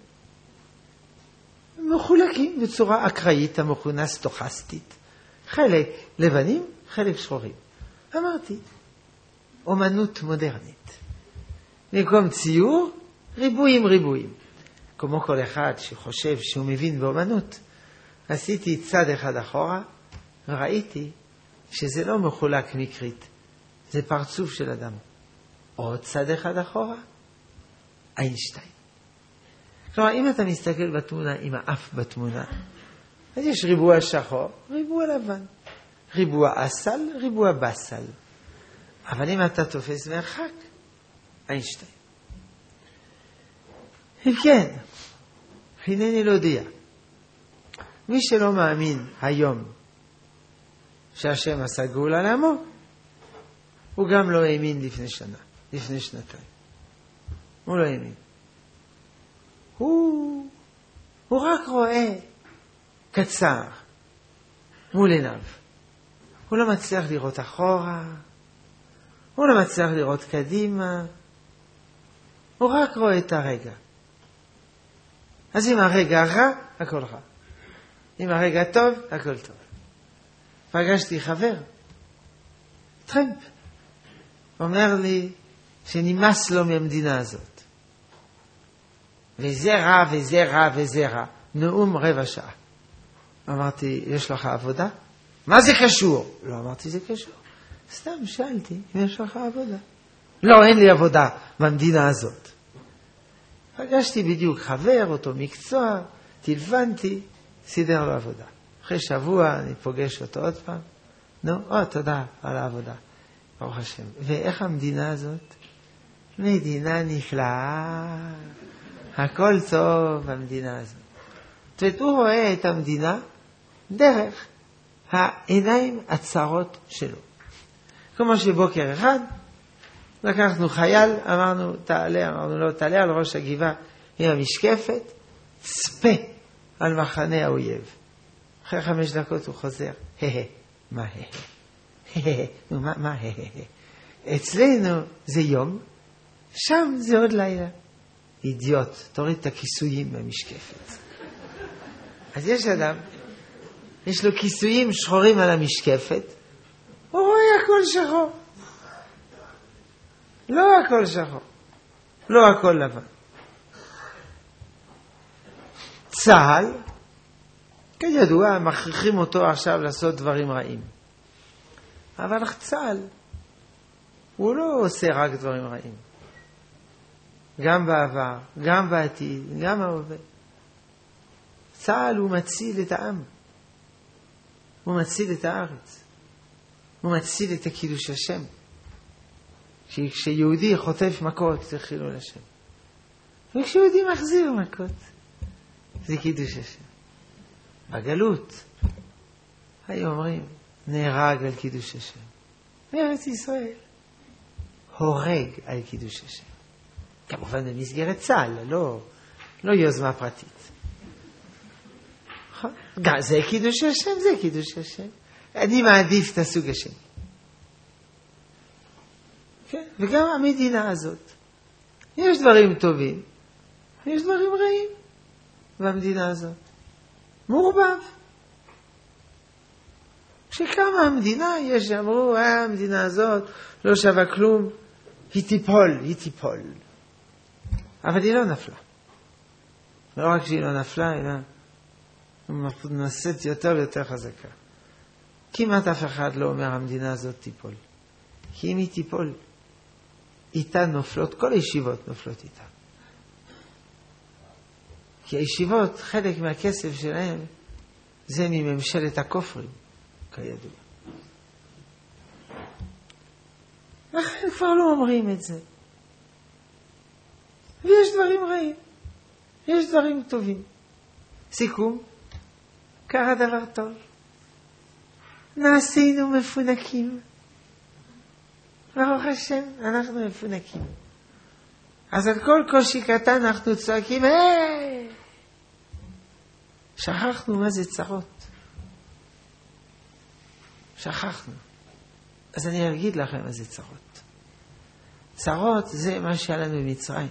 מחולקים בצורה אקראית המכונה סטוכסטית. חלק לבנים, חלק שחורים. אמרתי, אומנות מודרנית. במקום ציור, ריבועים. כמו כל אחד שחושב שהוא מבין באומנות, עשיתי צד אחד אחורה, וראיתי שזה לא מחולק מקרית, זה פרצוף של אדם. עוד צד אחד אחורה, איינשטיין. כלומר, אם אתה מסתכל בתמונה עם האף בתמונה, אז יש ריבוע שחור, ריבוע לבן, ריבוע אסל, ריבוע בסל. אבל אם אתה תופס מרחק, איינשטיין. כן, הנני להודיע. מי שלא מאמין היום שהשם עשה גאולה לעמו, הוא גם לא האמין לפני שנה, לפני שנתיים. הוא לא האמין. הוא רק רואה קצר מול עיניו. הוא לא מצליח לראות אחורה, הוא לא מצליח לראות קדימה, הוא רק רואה את הרגע. אז אם הרגע רע, הכל רע. אם הרגע טוב, הכל טוב. פגשתי חבר, טרמפ, אומר לי שנמאס לו מהמדינה הזאת. וזה רע, וזה רע, וזה רע. נאום רבע שעה. אמרתי, יש לך עבודה? מה זה קשור? לא אמרתי, זה קשור. סתם שאלתי, אם יש לך עבודה. לא, אין לי עבודה במדינה הזאת. פגשתי בדיוק חבר, אותו מקצוע, טלפנתי, סידר לו עבודה. אחרי שבוע אני פוגש אותו עוד פעם. תודה על העבודה. ברוך השם. ואיך המדינה הזאת? מדינה נפלאה. הכל טוב במדינה הזאת. זאת אומרת, הוא רואה את המדינה דרך העיניים הצרות שלו. כמו שבוקר אחד, לקחנו חייל, אמרנו לו, תעלה על ראש הגבעה עם המשקפת, צפה על מחנה האויב. אחרי 5 דקות הוא חוזר, מה מה אצלנו זה יום, שם זה עוד לילה. אידיוט, תוריד את הכיסויים מהמשקפת. אז יש אדם, יש לו כיסויים שחורים על המשקפת, הוא רואה הכל שחור. לא הכל שחור, לא הכל לבן. צה"ל, כידוע, מכריחים אותו עכשיו לעשות דברים רעים. אבל צה"ל, הוא לא עושה רק דברים רעים. גם בעבר, גם בעתיד, גם בהווה. צה"ל הוא מציל את העם. הוא מציל את הארץ. הוא מציל את קידוש השם. כשיהודי חוטף מכות, זה חילול השם. וכשיהודי מחזיר מכות, זה קידוש השם. בגלות, היו אומרים, נהרג על קידוש השם. בארץ ישראל, הורג על קידוש השם. כמובן במסגרת צה"ל, לא יוזמה פרטית. זה קידוש השם, זה קידוש השם. אני מעדיף את הסוג השם. כן? וגם המדינה הזאת. יש דברים טובים, יש דברים רעים במדינה הזאת. מעורבב. כשקמה המדינה, יש שאמרו, המדינה הזאת לא שווה כלום, היא תיפול. אבל היא לא נפלה. לא רק שהיא לא נפלה, אלא נעשית יותר ויותר חזקה. כמעט אף אחד לא אומר המדינה הזאת תיפול. כי אם היא תיפול, איתה נופלות, כל הישיבות נופלות איתה. כי הישיבות, חלק מהכסף שלהם, זה מממשלת הכופרים, כידוע. לכן כבר לא אומרים את זה. ויש דברים רעים, יש דברים טובים. סיכום, קרה דבר טוב. נעשינו מפונקים. ברוך השם, אנחנו מפונקים. אז על כל קושי קטן אנחנו צועקים, שכחנו מה זה צרות. שכחנו. אז אני אגיד לכם מה זה צרות. צרות זה מה שהיה לנו במצרים.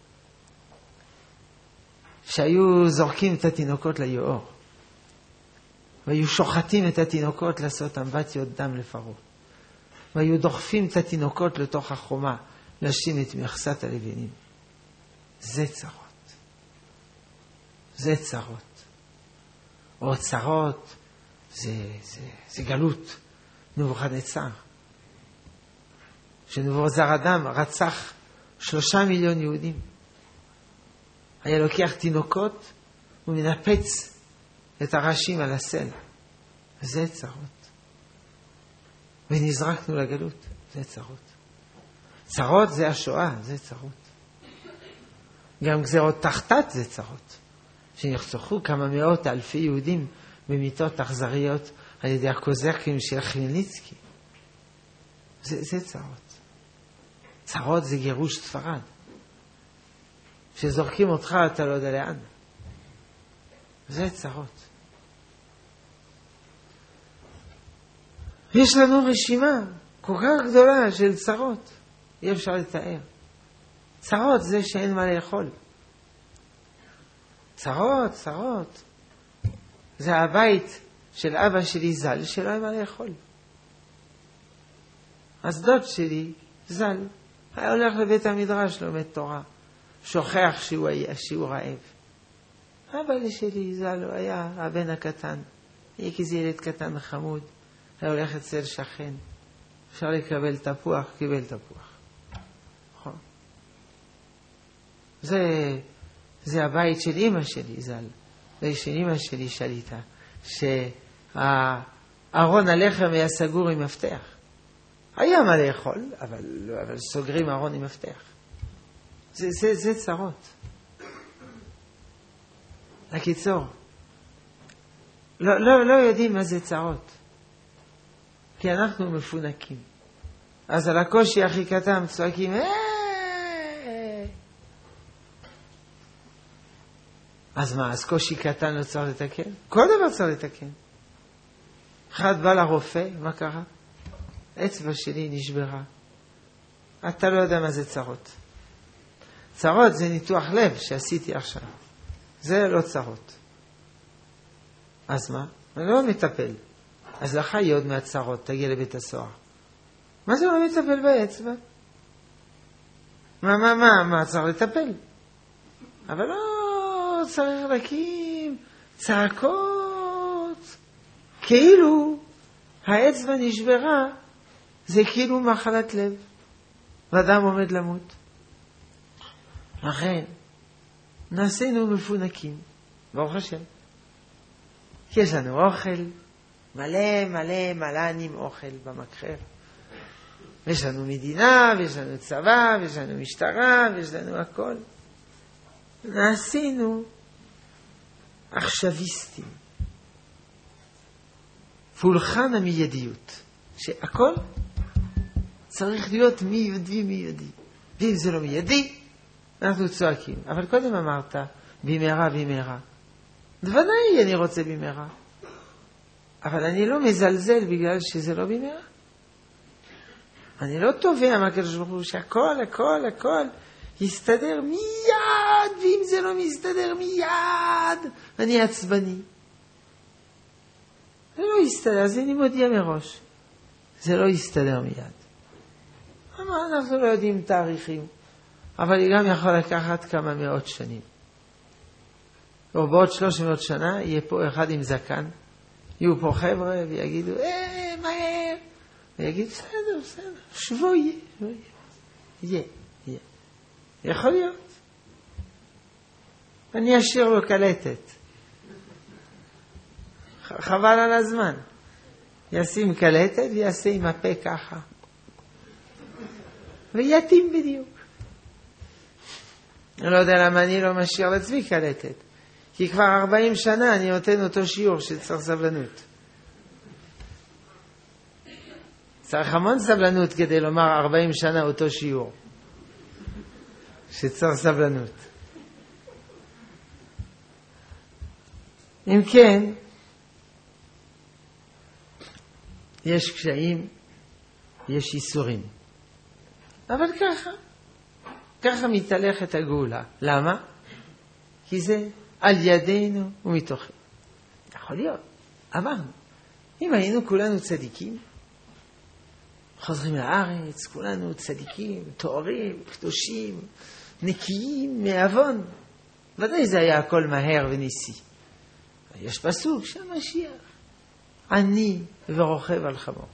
שהיו זורקים את התינוקות ליאור. והיו שוחטים את התינוקות לעשות אמבטיות דם לפרעה. והיו דוחפים את התינוקות לתוך החומה, להשלים את מכסת הלבנים. זה צרות. זה צרות. או צרות, זה גלות. נבוכדנצר. שנבוכדנצר רצח 3 מיליון יהודים. היה לוקח תינוקות ומנפץ את הראשים על הסל. זה צרות. ונזרקנו לגלות. זה צרות. צרות זה השואה, זה צרות. גם גזירות תחתת זה צרות. שנחצחו כמה מאות אלפי יהודים במיטות אכזריות על ידי הקוזקים של חמלניצקי. זה צרות. צרות זה גירוש ספרד. שזורקים אותך אתה לא יודע לאן. זה צרות. יש לנו רשימה כל כך גדולה של צרות. אי אפשר לתאר. צרות זה שאין מה לאכול. צרות. זה הבית של אבא שלי ז"ל שלא היה מה לאכול. אז דוד שלי ז"ל היה הולך לבית המדרש לומד תורה. שוכח שהוא רעב. אבא שלי ז"ל היה הבן הקטן. היה כזה ילד קטן חמוד. היה הולך אצל שכן. אפשר לקבל תפוח, קיבל תפוח. נכון. זה הבית של אמא שלי ז"ל. של אמא שלי שליטה. שהארון הלחם היה סגור עם מפתח. היה מה לאכול, אבל סוגרים ארון עם מפתח. זה צרות. לקיצור, לא יודעים מה זה צרות. כי אנחנו מפונקים. אז על הקושי הכי קטן צועקים, אז מה, אז קושי קטן לא צריך לתקן? כל דבר צריך לתקן. אחד בא לרופא, מה קרה? אצבע שלי נשברה. אתה לא יודע מה זה צרות. צרות זה ניתוח לב שעשיתי עכשיו. זה לא צרות. אז מה? אני לא מטפל. אז לך יהיה עוד מהצרות, תגיע לבית הסוהר. מה זה לא מטפל באצבע? מה צריך לטפל? אבל לא צריך להקים צעקות. כאילו האצבע נשברה, זה כאילו מחלת לב. ואדם עומד למות. לכן, נעשינו מפונקים, ברוך השם. כי יש לנו אוכל, מלא עם אוכל במקרר. ויש לנו מדינה, ויש לנו צבא, ויש לנו משטרה, ויש לנו הכל. נעשינו עכשוויסטים. פולחן המיידיות. שהכל צריך להיות מיידי. ואם זה לא מיידי, אנחנו צועקים. אבל קודם אמרת, במהרה. דוודאי אני רוצה במהרה. אבל אני לא מזלזל בגלל שזה לא במהרה. אני לא תובע מהקדוש ברוך הוא שהכל יסתדר מיד, ואם זה לא מסתדר מיד, אני עצבני. זה לא יסתדר, אז אני מודיע מראש. זה לא יסתדר מיד. אנחנו לא יודעים תאריכים, אבל היא גם יכול לקחת כמה מאות שנים. או בעוד 300 שנה יהיה פה אחד עם זקן, יהיו פה חבר'ה ויגידו, מהר. ויגיד, בסדר, שבו יהיה. יכול להיות. אני אשאיר לו קלטת. חבל על הזמן. ישים קלטת ויעשה עם הפה ככה. ויתאים בדיוק. אני לא יודע למה אני לא משאיר לעצמי קלטת. כי כבר 40 שנה אני נותן אותו שיעור שצריך סבלנות. צריך המון סבלנות כדי לומר 40 שנה אותו שיעור. שצריך סבלנות. אם כן, יש קשיים, יש איסורים. אבל ככה מתהלכת הגאולה. למה? כי זה על ידינו ומתוכנו. יכול להיות. אמרנו, אם היינו כולנו צדיקים, חוזרים לארץ, כולנו צדיקים, תוארים, קדושים, נקיים מעוון, ודאי זה היה הכל מהר וניסי. יש פסוק שהמשיח אני ורוכב על חמור.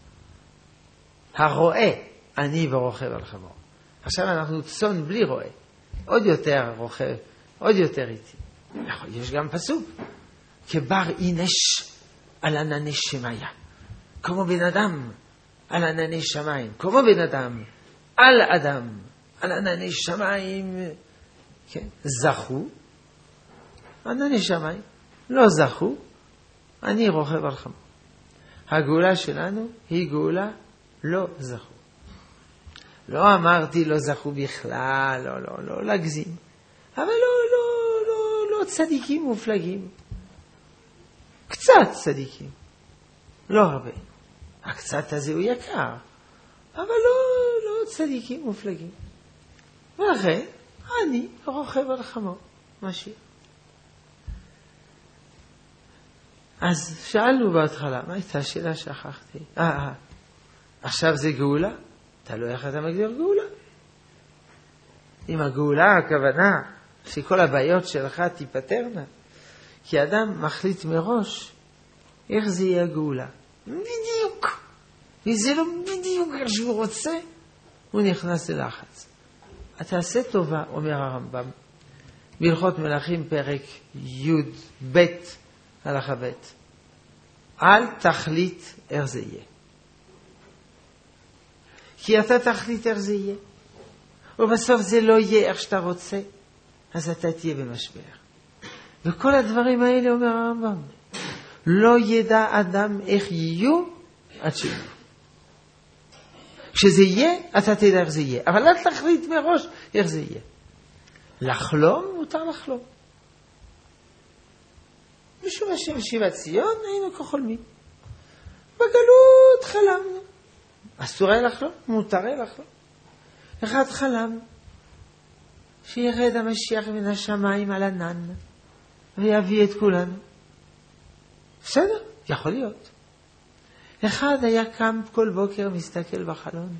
הרועה אני ורוכב על חמור. עכשיו אנחנו צאן בלי רועה. עוד יותר רוכב, עוד יותר איתי. יש גם פסוק. כבר אינש על ענני שמיה. כמו בן אדם על ענני שמיים. כמו בן אדם על אדם על ענני שמיים. כן? זכו. ענני שמיים. לא זכו. אני רוכב על חמור. הגאולה שלנו היא גאולה לא זכו. לא אמרתי לא זכו בכלל, לא להגזים. אבל לא צדיקים מופלגים. קצת צדיקים. לא הרבה. הקצת הזה הוא יקר. אבל לא צדיקים מופלגים. ולכן אני רוכב על חמור. משיח. אז שאלנו בהתחלה, מה הייתה השאלה שכחתי? עכשיו זה גאולה? תלוי איך אתה מגדיר גאולה. אם הגאולה הכוונה שכל הבעיות שלך תיפטרנה, כי אדם מחליט מראש איך זה יהיה גאולה. בדיוק. וזה לא בדיוק איך שהוא רוצה, הוא נכנס ללחץ. אתה עושה טובה, אומר הרמב"ם, בהלכות מלכים פרק י' ב' הלכה ב', אל תחליט איך זה יהיה. כי אתה תחליט איך זה יהיה. ובסוף זה לא יהיה איך שאתה רוצה, אז אתה תהיה במשבר. וכל הדברים האלה אומר הרמב"ם, לא ידע אדם איך יהיו עד שיהיו. כשזה יהיה, אתה תדע איך זה יהיה. אבל אל תחליט מראש איך זה יהיה. לחלום, מותר לחלום. משום השם שיבת ציון היינו כחולמים. בגלות חלמנו. אסור היה לחלום, מותר היה לחלום. אחד חלם שירד המשיח מן השמיים על ענן ויביא את כולנו. בסדר, יכול להיות. אחד היה קם כל בוקר מסתכל בחלון.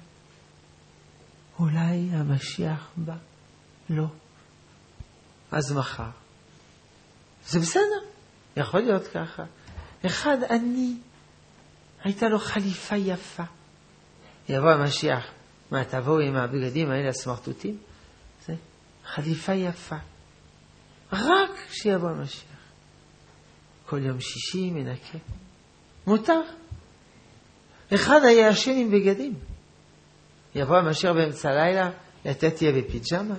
אולי המשיח בא. לא. אז מחר. זה בסדר. יכול להיות ככה. אחד עני, הייתה לו חליפה יפה. יבוא המשיח, מה תבואו עם הבגדים האלה הסמרטוטים? זה חליפה יפה. רק שיבוא המשיח. כל יום שישי מנקה. מותר. אחד היה ישן עם בגדים. יבוא המשיח באמצע הלילה, לתת תהיה בפיג'מה.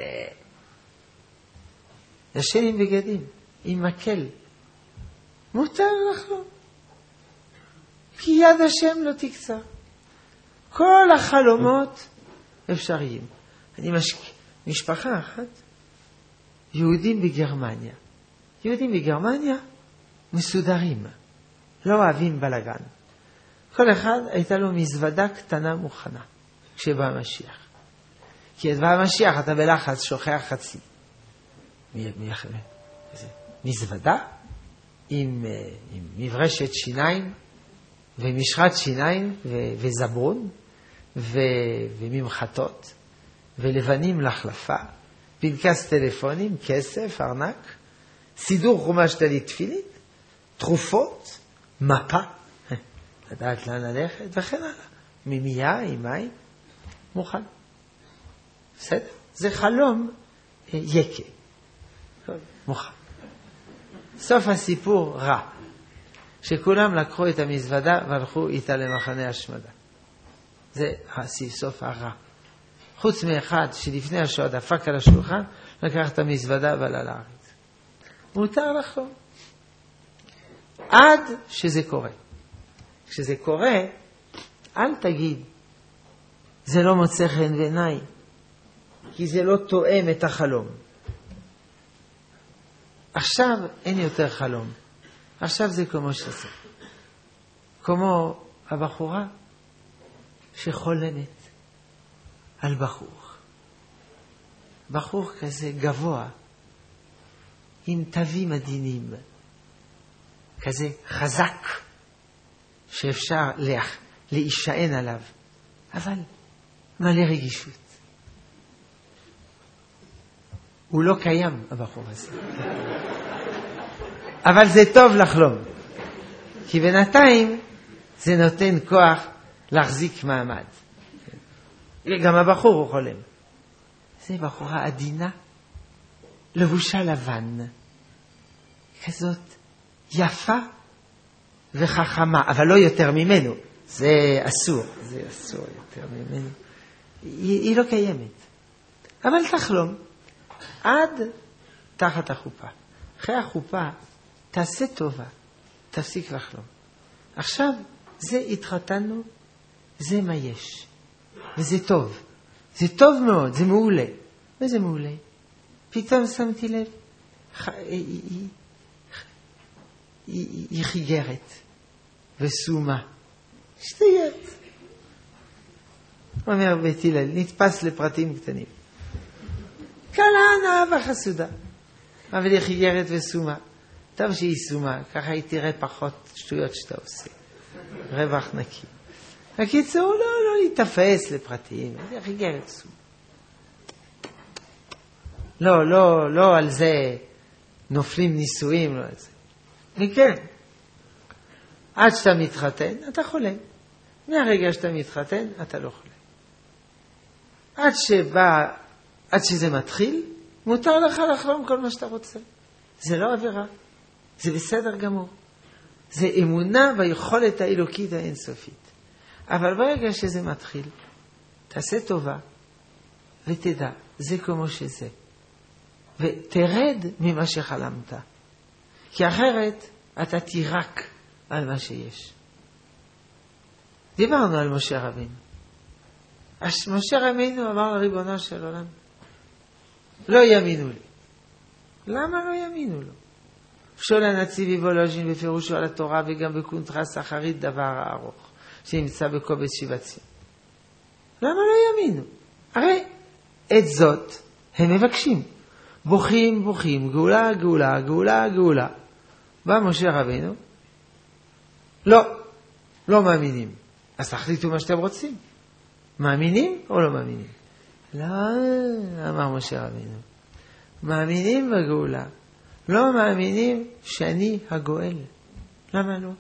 ישן עם בגדים, עם מקל. מותר לחלום. כי יד השם לא תקצר. כל החלומות אפשריים. אני משפחה אחת, יהודים בגרמניה. יהודים בגרמניה מסודרים. לא אוהבים בלגן. כל אחד הייתה לו מזוודה קטנה מוכנה כשבא המשיח. כי את בא המשיח אתה בלחץ שוכח חצי. מזוודה עם מברשת שיניים ומשחת שיניים וזברון וממחטות ולבנים לחלפה, פנקס טלפונים, כסף, ארנק, סידור חומש טלית תפילית, תרופות, מפה, לדעת לאן ללכת וכן הלאה. מימייה עם מים, מוכן. בסדר? זה חלום יקה. מוכן. סוף הסיפור רע. שכולם לקחו את המזוודה והלכו איתה למחנה השמדה. זה סוף הרע. חוץ מאחד שלפני השואה דפק על השולחן, לקח את המזוודה ועלה לארץ. מותר לחלום. עד שזה קורה. כשזה קורה, אל תגיד, זה לא מוצא חן בעיניי, כי זה לא תואם את החלום. עכשיו אין יותר חלום. עכשיו זה כמו שזה. כמו הבחורה שחולמת על בחור. בחור כזה גבוה, עם תווים עדינים, כזה חזק, שאפשר להישען עליו, אבל מלא רגישות. הוא לא קיים, הבחור הזה. אבל זה טוב לחלום. כי בינתיים זה נותן כוח להחזיק מעמד. גם הבחור הוא חולם. זה בחורה עדינה, לבושה לבן. כזאת יפה וחכמה, אבל לא יותר ממנו. זה אסור. זה אסור יותר ממנו. היא לא קיימת. אבל תחלום. עד תחת החופה. אחרי החופה, תעשה טובה. תפסיק לחלום. עכשיו, זה התחתנו, זה מה יש. וזה טוב. זה טוב מאוד, זה מעולה. וזה מעולה. פתאום שמתי לב, היא חיגרת וסומה. שטויות. אומר בית הלל, נתפס לפרטים קטנים. קלה נאה וחסודה. אבל היא חיגרת וסומה. טוב שהיא סומה, ככה היא תראה פחות שטויות שאתה עושה. רווח נקי. הקיצור, לא להתאפס לפרטים. זה חיגרת סומה. לא על זה נופלים נישואים, לא על זה. וכן, עד שאתה מתחתן, אתה חולם. מהרגע שאתה מתחתן, אתה לא חולם. עד שזה מתחיל, מותר לך לחלום כל מה שאתה רוצה. זה לא עבירה. זה בסדר גמור. זה אמונה ביכולת האלוקית האינסופית. אבל ברגע שזה מתחיל, תעשה טובה ותדע, זה כמו שזה. ותרד ממה שחלמת. כי אחרת אתה תירק על מה שיש. דיברנו על משה רבינו. משה רבינו אמר לריבונו של עולם, לא יאמינו לי. למה לא יאמינו לו? שול הנציב איבולוג'ין בפירושו על התורה וגם בקונטרסט אחרית דבר הארוך שנמצא בקובץ שיבת ציון. למה לא יאמינו? הרי את זאת הם מבקשים. בוכים, גאולה, גאולה, גאולה, גאולה. בא משה רבינו, לא מאמינים. אז תחליטו מה שאתם רוצים. מאמינים או לא מאמינים? לא, אמר משה רבינו. מאמינים בגאולה. לא מאמינים שאני הגואל. למה לא?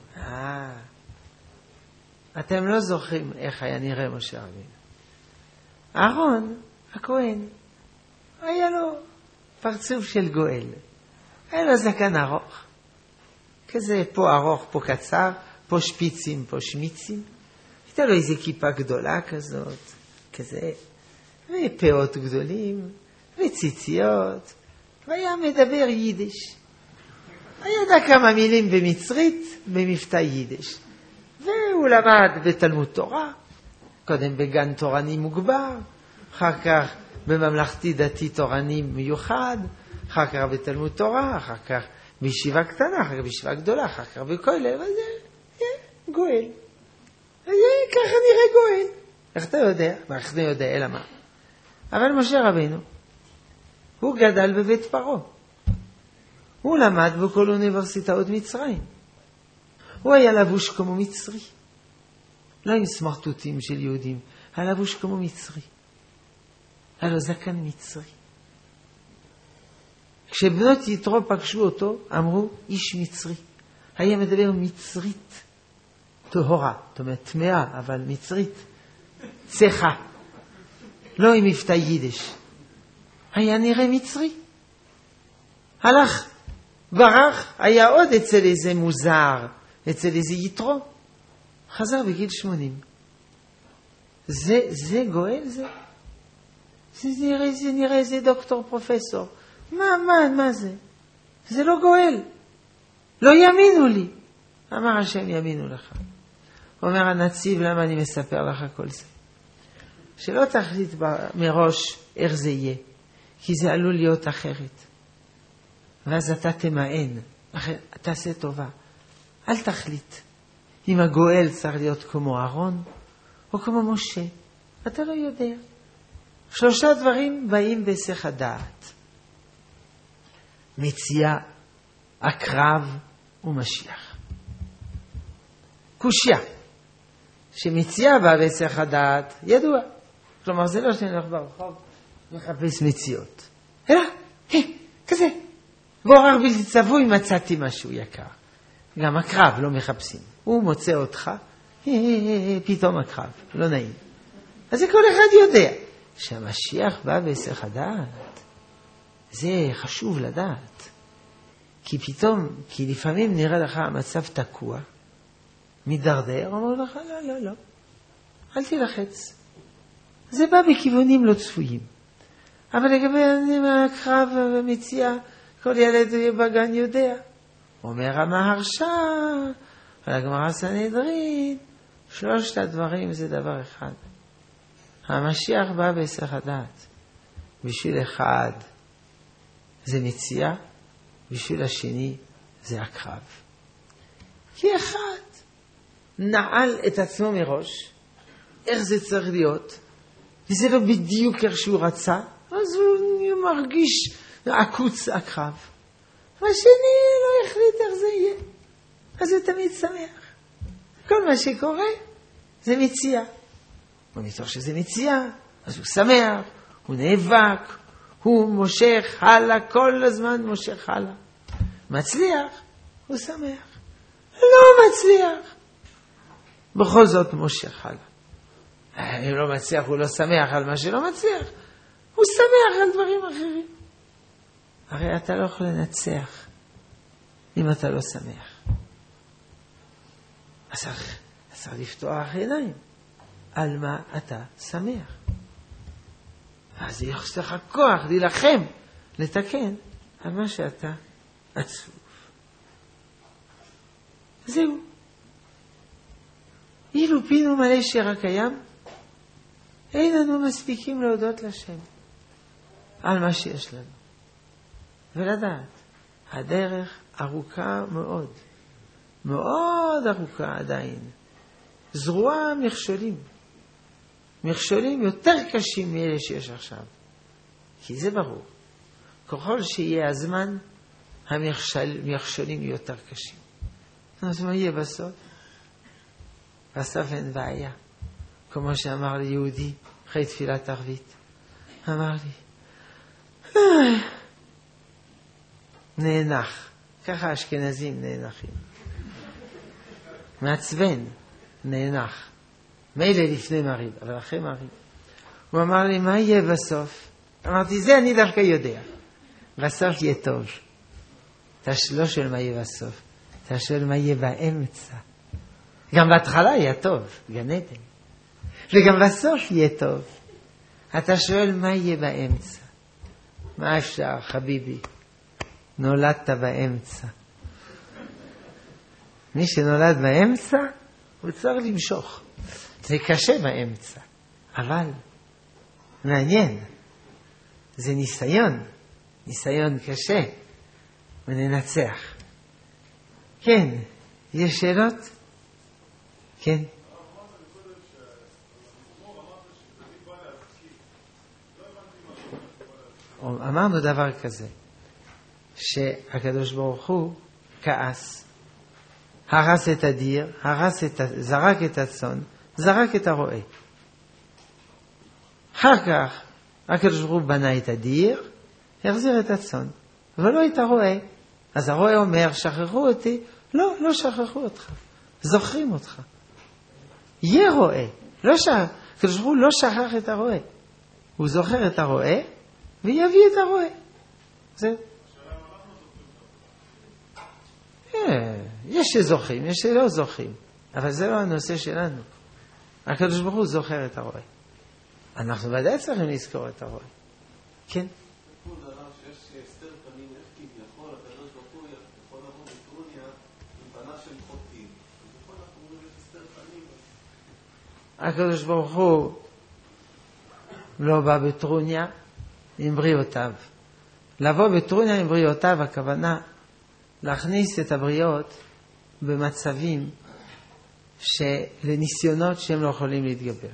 אתם לא זוכרים איך היה נראה משה רבינו. אהרון, הכהן, היה לו פרצוף של גואל. היה לו זקן ארוך. כזה פה ארוך, פה קצר, פה שפיצים, פה שמיצים. הייתה לו איזו כיפה גדולה כזאת, כזה, ופאות גדולים, וציציות, והיה מדבר יידיש. היה יודע כמה מילים במצרית, במבטא יידיש. והוא למד בתלמוד תורה, קודם בגן תורני מוגבר, אחר כך בממלכתי דתי תורני מיוחד, אחר כך בתלמוד תורה, אחר כך בישיבה קטנה, אחר כך בישיבה גדולה, אחר כך בכולל, וזה גואל. ככה נראה גואל. איך אתה יודע? איך אתה יודע? אלא מה? אבל משה רבינו, הוא גדל בבית פרעה. הוא למד בכל אוניברסיטאות מצרים. הוא היה לבוש כמו מצרי. לא עם סמרטוטים של יהודים, היה לבוש כמו מצרי. היה לו זקן מצרי. כשבנות יתרו פגשו אותו, אמרו, איש מצרי. היה מדבר מצרית. טהורה, זאת אומרת, טמאה, אבל מצרית. צחה. לא עם מבטא יידיש. היה נראה מצרי. הלך, ברח, היה עוד אצל איזה מוזר, אצל איזה יתרו. חזר בגיל 80. זה גואל זה? זה נראה איזה דוקטור פרופסור. מה זה? זה לא גואל. לא יאמינו לי. אמר השם יאמינו לך. אומר הנציב, למה אני מספר לך כל זה? שלא תחליט מראש איך זה יהיה, כי זה עלול להיות אחרת. ואז אתה תמען, תעשה טובה. אל תחליט אם הגואל צריך להיות כמו אהרון או כמו משה. אתה לא יודע. 3 דברים באים בהיסח הדעת. מציאה, הקרב ומשיח. קושיה. שמציאה בא בהיסח הדעת ידוע. כלומר זה לא שאני הולך ברחוב מחפש מציאות. אלא, כזה. באורח בלתי צבוי מצאתי משהו יקר. גם הקרב לא מחפשים. הוא מוצא אותך, פתאום הקרב. לא נעים. אז זה כל אחד יודע. שהמשיח בא בהיסח הדעת. זה חשוב לדעת. כי לפעמים נראה לך המצב תקוע, מדרדר, אומר לך, לא, אל תלחץ. זה בא בכיוונים לא צפויים. אבל לגבי הקרב והמציאה, כל ילד בגן יודע. אומר המהרש"א, על הגמרא סנהדרין, 3 הדברים זה דבר אחד. המשיח בא בהיסח הדעת. בשביל אחד זה מציאה, בשביל השני זה הקרב. כי אחד נעל את עצמו מראש, איך זה צריך להיות, וזה לא בדיוק איך שהוא רצה, אז הוא מרגיש עקוץ הקרב. והשני לא החליט איך זה יהיה. אז הוא תמיד שמח. כל מה שקורה זה מציאה. ומתוך שזה מציאה, אז הוא שמח, הוא נאבק, הוא מושך הלאה, כל הזמן מושך הלאה. מצליח, הוא שמח. לא מצליח, בכל זאת מושך הלאה. אם לא מצליח, הוא לא שמח על מה שלא מצליח. הוא שמח על דברים אחרים. הרי אתה לא יכול לנצח אם אתה לא שמח. אז צריך לפתוח עיניים. על מה אתה שמח? אז יש לך כוח להילחם, לתקן על מה שאתה עצוב. זהו. אילו פינו מלא שיר הקיים, אין לנו מספיקים להודות לשם על מה שיש לנו. ולדעת, הדרך ארוכה מאוד, מאוד ארוכה עדיין. זרוע מכשולים. מכשולים יותר קשים מאלה שיש עכשיו. כי זה ברור. ככל שיהיה הזמן, המכשולים יותר קשים. אז מה יהיה בסוף? בסוף אין בעיה. כמו שאמר לי יהודי, אחרי תפילת ערבית. אמר לי, נאנח. ככה אשכנזים נאנחים. מעצבן, נאנח. מילא לפני מריב, אבל אחרי מריב. הוא אמר לי, מה יהיה בסוף? אמרתי, זה אני דווקא יודע. בסוף יהיה טוב. אתה לא שואל מה יהיה בסוף. אתה שואל מה יהיה באמצע. גם בהתחלה יהיה טוב, גן עדן. וגם בסוף יהיה טוב. אתה שואל מה יהיה באמצע. מה אפשר, חביבי? נולדת באמצע. מי שנולד באמצע, הוא צריך למשוך. זה קשה באמצע, אבל מעניין. זה ניסיון קשה, וננצח. כן, יש שאלות? כן. אמרנו דבר כזה, שהקדוש ברוך הוא כעס, הרס את הדיר, זרק את הצאן, זרק את הרועה. אחר כך הקדוש ברוך הוא בנה את הדיר, החזיר את הצאן, אבל לא את הרועה. אז הרועה אומר, שכחו אותי. לא, לא שכחו אותך, זוכרים אותך. יהיה רועה. הקדוש ברוך הוא לא שכח את הרועה. הוא זוכר את הרועה ויביא את הרועה. זה. יש שזוכים, יש שלא זוכים. אבל זה לא הנושא שלנו. הקדוש ברוך הוא זוכר את הרועה. אנחנו ודאי צריכים לזכור את הרועה. כן? פה דבר שיש הסתר פנים, איך כביכול, הקדוש ברוך הוא יכול לבוא בטרוניה עם פניו של חוטאים. אז בכל אנחנו אומרים יש הסתר פנים, הקדוש ברוך הוא לא בא בטרוניה עם בריאותיו. לבוא בטרוניה עם בריאותיו, הכוונה להכניס את הבריאות במצבים לניסיונות שהם לא יכולים להתגבר.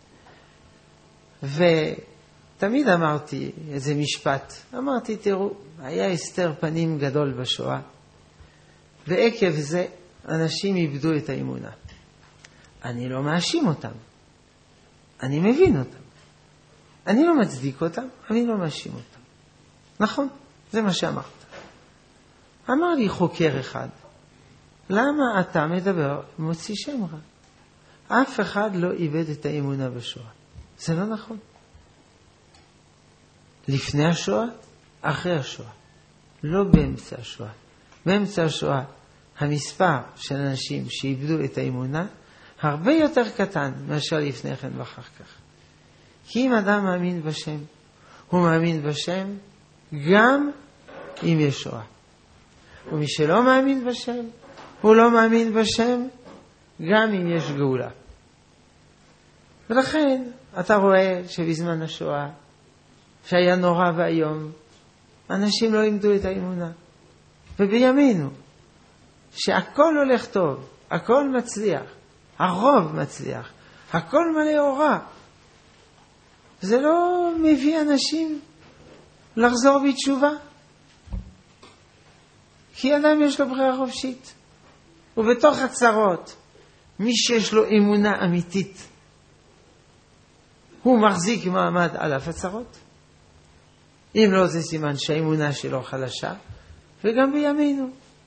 ותמיד אמרתי איזה משפט, אמרתי תראו, היה הסתר פנים גדול בשואה, ועקב זה אנשים איבדו את האמונה. אני לא מאשים אותם, אני מבין אותם, אני לא מצדיק אותם, אני לא מאשים אותם. נכון, זה מה שאמרת. אמר לי חוקר אחד, למה אתה מדבר מוציא שם רע? אף אחד לא איבד את האמונה בשואה. זה לא נכון. לפני השואה, אחרי השואה. לא באמצע השואה. באמצע השואה, המספר של אנשים שאיבדו את האמונה, הרבה יותר קטן מאשר לפני כן ואחר כך. כי אם אדם מאמין בשם, הוא מאמין בשם גם אם יש שואה. ומי שלא מאמין בשם, הוא לא מאמין בשם גם אם יש גאולה. ולכן אתה רואה שבזמן השואה, שהיה נורא והיום, אנשים לא לימדו את האמונה. ובימינו, שהכל הולך טוב, הכל מצליח, הרוב מצליח, הכל מלא אורה. זה לא מביא אנשים לחזור בתשובה. כי אדם יש לו בחירה חופשית. ובתוך הצרות, מי שיש לו אמונה אמיתית, הוא מחזיק מעמד על אף הצרות. אם לא, זה סימן שהאמונה שלו חלשה. וגם בימינו,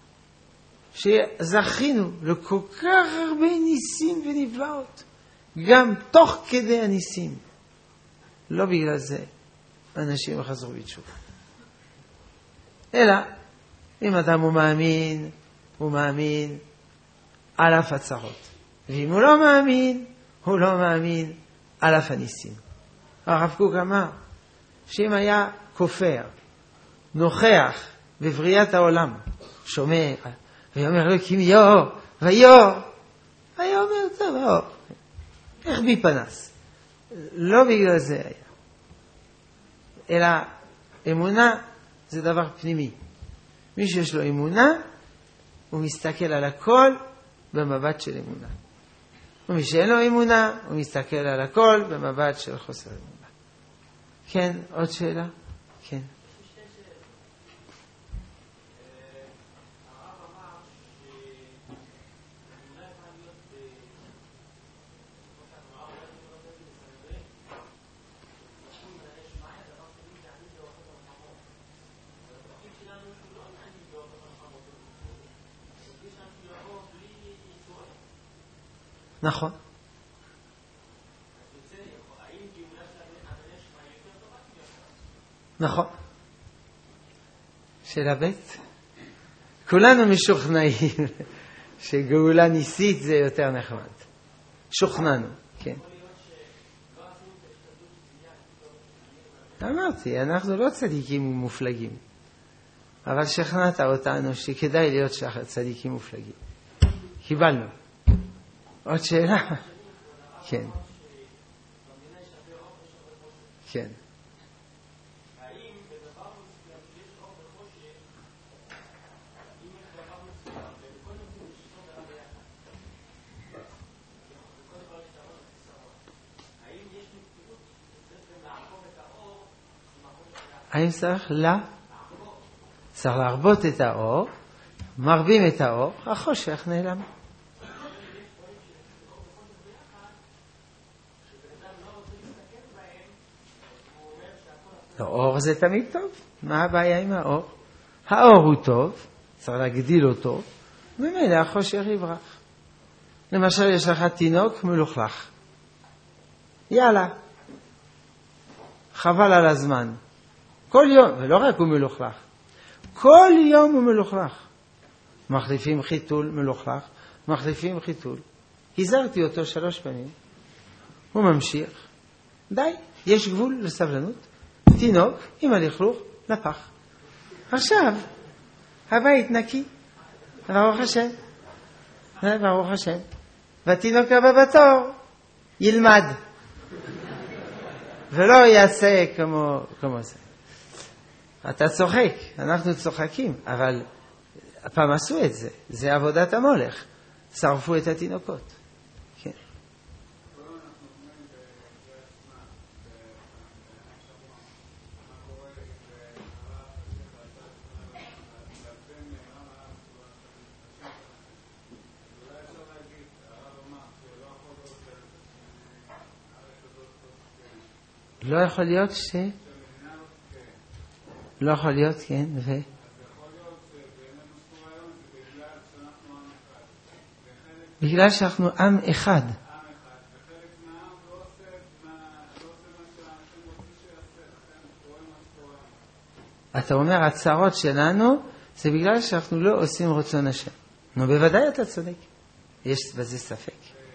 שזכינו לכל כך הרבה ניסים ונפלאות, גם תוך כדי הניסים. לא בגלל זה אנשים חזרו בתשובה. אלא, אם אדם הוא מאמין על אף הצרות. ואם הוא לא מאמין, הוא לא מאמין על אף הניסים. הרב קוק אמר, שאם היה כופר, נוכח בבריאת העולם, שומע, ואומר אלוקים יאור, ויאור, היה אומר, טוב, יאור, איך בי פנס? לא בגלל זה היה. אלא אמונה זה דבר פנימי. מי שיש לו אמונה, הוא מסתכל על הכל במבט של אמונה. ומי שאין לו אמונה, הוא מסתכל על הכל במבט של חוסר אמונה. כן, עוד שאלה? כן. נכון. נכון. שאלה ב' כולנו משוכנעים שגאולה ניסית זה יותר נחמד. שוכנענו, כן. אמרתי, אנחנו לא צדיקים מופלגים. אבל שכנעת אותנו שכדאי להיות צדיקים מופלגים. קיבלנו. עוד שאלה? כן. כן. האם צריך צריך להרבות את האור, מרבים את האור, החושך נעלם. האור זה תמיד טוב. מה הבעיה עם האור? האור הוא טוב, צריך להגדיל אותו, ומילא החושך יברח. למשל, יש לך תינוק מלוכלך. יאללה, חבל על הזמן. כל יום, ולא רק הוא מלוכלך, כל יום הוא מלוכלך. מחליפים חיתול מלוכלך, מחליפים חיתול. הזהרתי אותו 3 פעמים. הוא ממשיך. די, יש גבול לסבלנות. תינוק עם הלכלוך לפח. עכשיו, הבית נקי. ברוך השם. ברוך השם. והתינוק הבא בתור ילמד. ולא יעשה כמו זה. אתה צוחק, אנחנו צוחקים, אבל הפעם עשו את זה. זה עבודת המולך. שרפו את התינוקות. כן. לא יכול להיות לא יכול להיות, כן, בגלל שאנחנו עם אחד. אתה אומר, הצרות שלנו זה בגלל שאנחנו לא עושים רצון השם. נו, בוודאי אתה צודק. יש בזה ספק.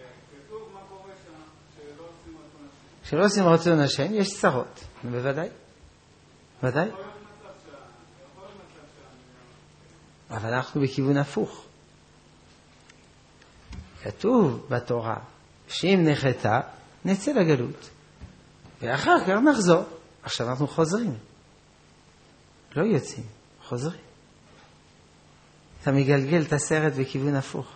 כשלא עושים רצון השם, יש צרות. נו, בוודאי. ודאי. אבל אנחנו בכיוון הפוך. כתוב בתורה, שאם נחתה, נצא לגלות. ואחר כך נחזור. עכשיו אנחנו חוזרים. לא יוצאים, חוזרים. אתה מגלגל את הסרט בכיוון הפוך.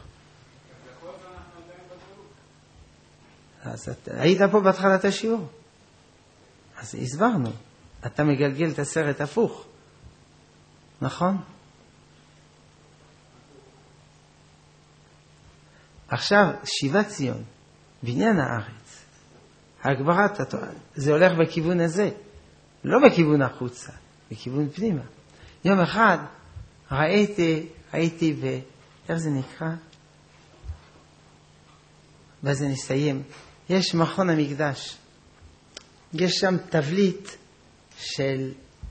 אז היית פה בהתחלת השיעור. אז הסברנו. אתה מגלגל את הסרט הפוך. נכון? עכשיו, שיבת ציון, בניין הארץ, הגברת התורה, זה הולך בכיוון הזה, לא בכיוון החוצה, בכיוון פנימה. יום אחד הייתי איך זה נקרא? בזה נסיים. יש מכון המקדש. יש שם תבליט של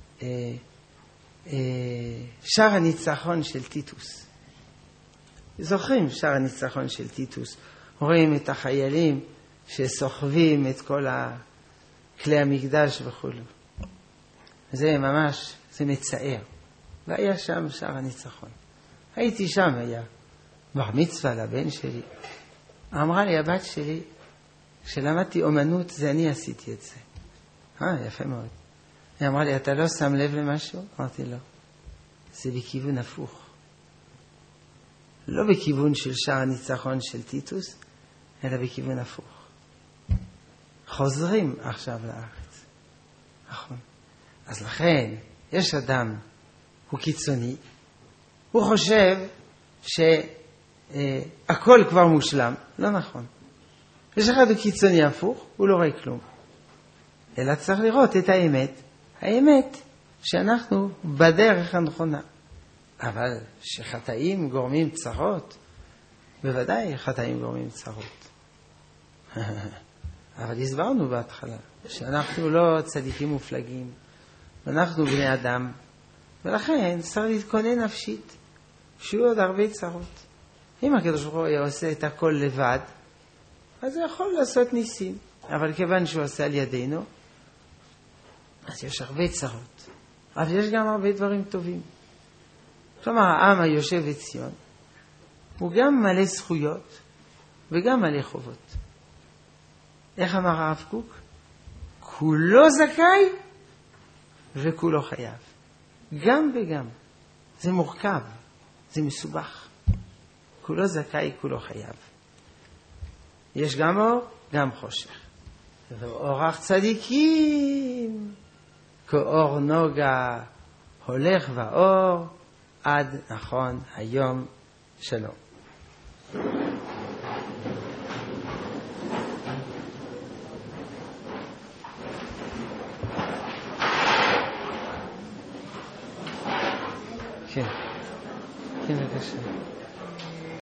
שער הניצחון של טיטוס. זוכרים שער הניצחון של טיטוס? רואים את החיילים שסוחבים את כל כלי המקדש וכו'. זה ממש, זה מצער. והיה שם שער הניצחון. הייתי שם, היה בר מצווה לבן שלי. אמרה לי הבת שלי, כשלמדתי אומנות, זה אני עשיתי את זה. יפה מאוד. היא אמרה לי, אתה לא שם לב למשהו? אמרתי, לא. זה בכיוון הפוך. לא בכיוון של שער הניצחון של טיטוס, אלא בכיוון הפוך. חוזרים עכשיו לארץ. נכון. אז לכן, יש אדם, הוא קיצוני, הוא חושב שהכל כבר מושלם. לא נכון. יש אחד הוא קיצוני הפוך, הוא לא רואה כלום. אלא צריך לראות את האמת. האמת שאנחנו בדרך הנכונה. אבל שחטאים גורמים צרות, בוודאי חטאים גורמים צרות. אבל הסברנו בהתחלה שאנחנו לא צדיקים מופלגים, ואנחנו בני אדם, ולכן צריך להתכונן נפשית, שיהיו עוד הרבה צרות. אם הקדוש ברוך הוא היה עושה את הכל לבד, אז הוא יכול לעשות ניסים. אבל כיוון שהוא עושה על ידינו, אז יש הרבה צרות. אבל יש גם הרבה דברים טובים. כלומר, העם היושב בציון, הוא גם מלא זכויות, וגם מלא חובות. איך אמר הרב קוק? כולו זכאי, וכולו חייב. גם וגם. זה מורכב, זה מסובך. כולו זכאי, כולו חייב. יש גם אור, גם חושך. ואורח צדיקים, כאור נוגה, הולך ואור, עד נכון היום שלום. כן, כן, בבקשה.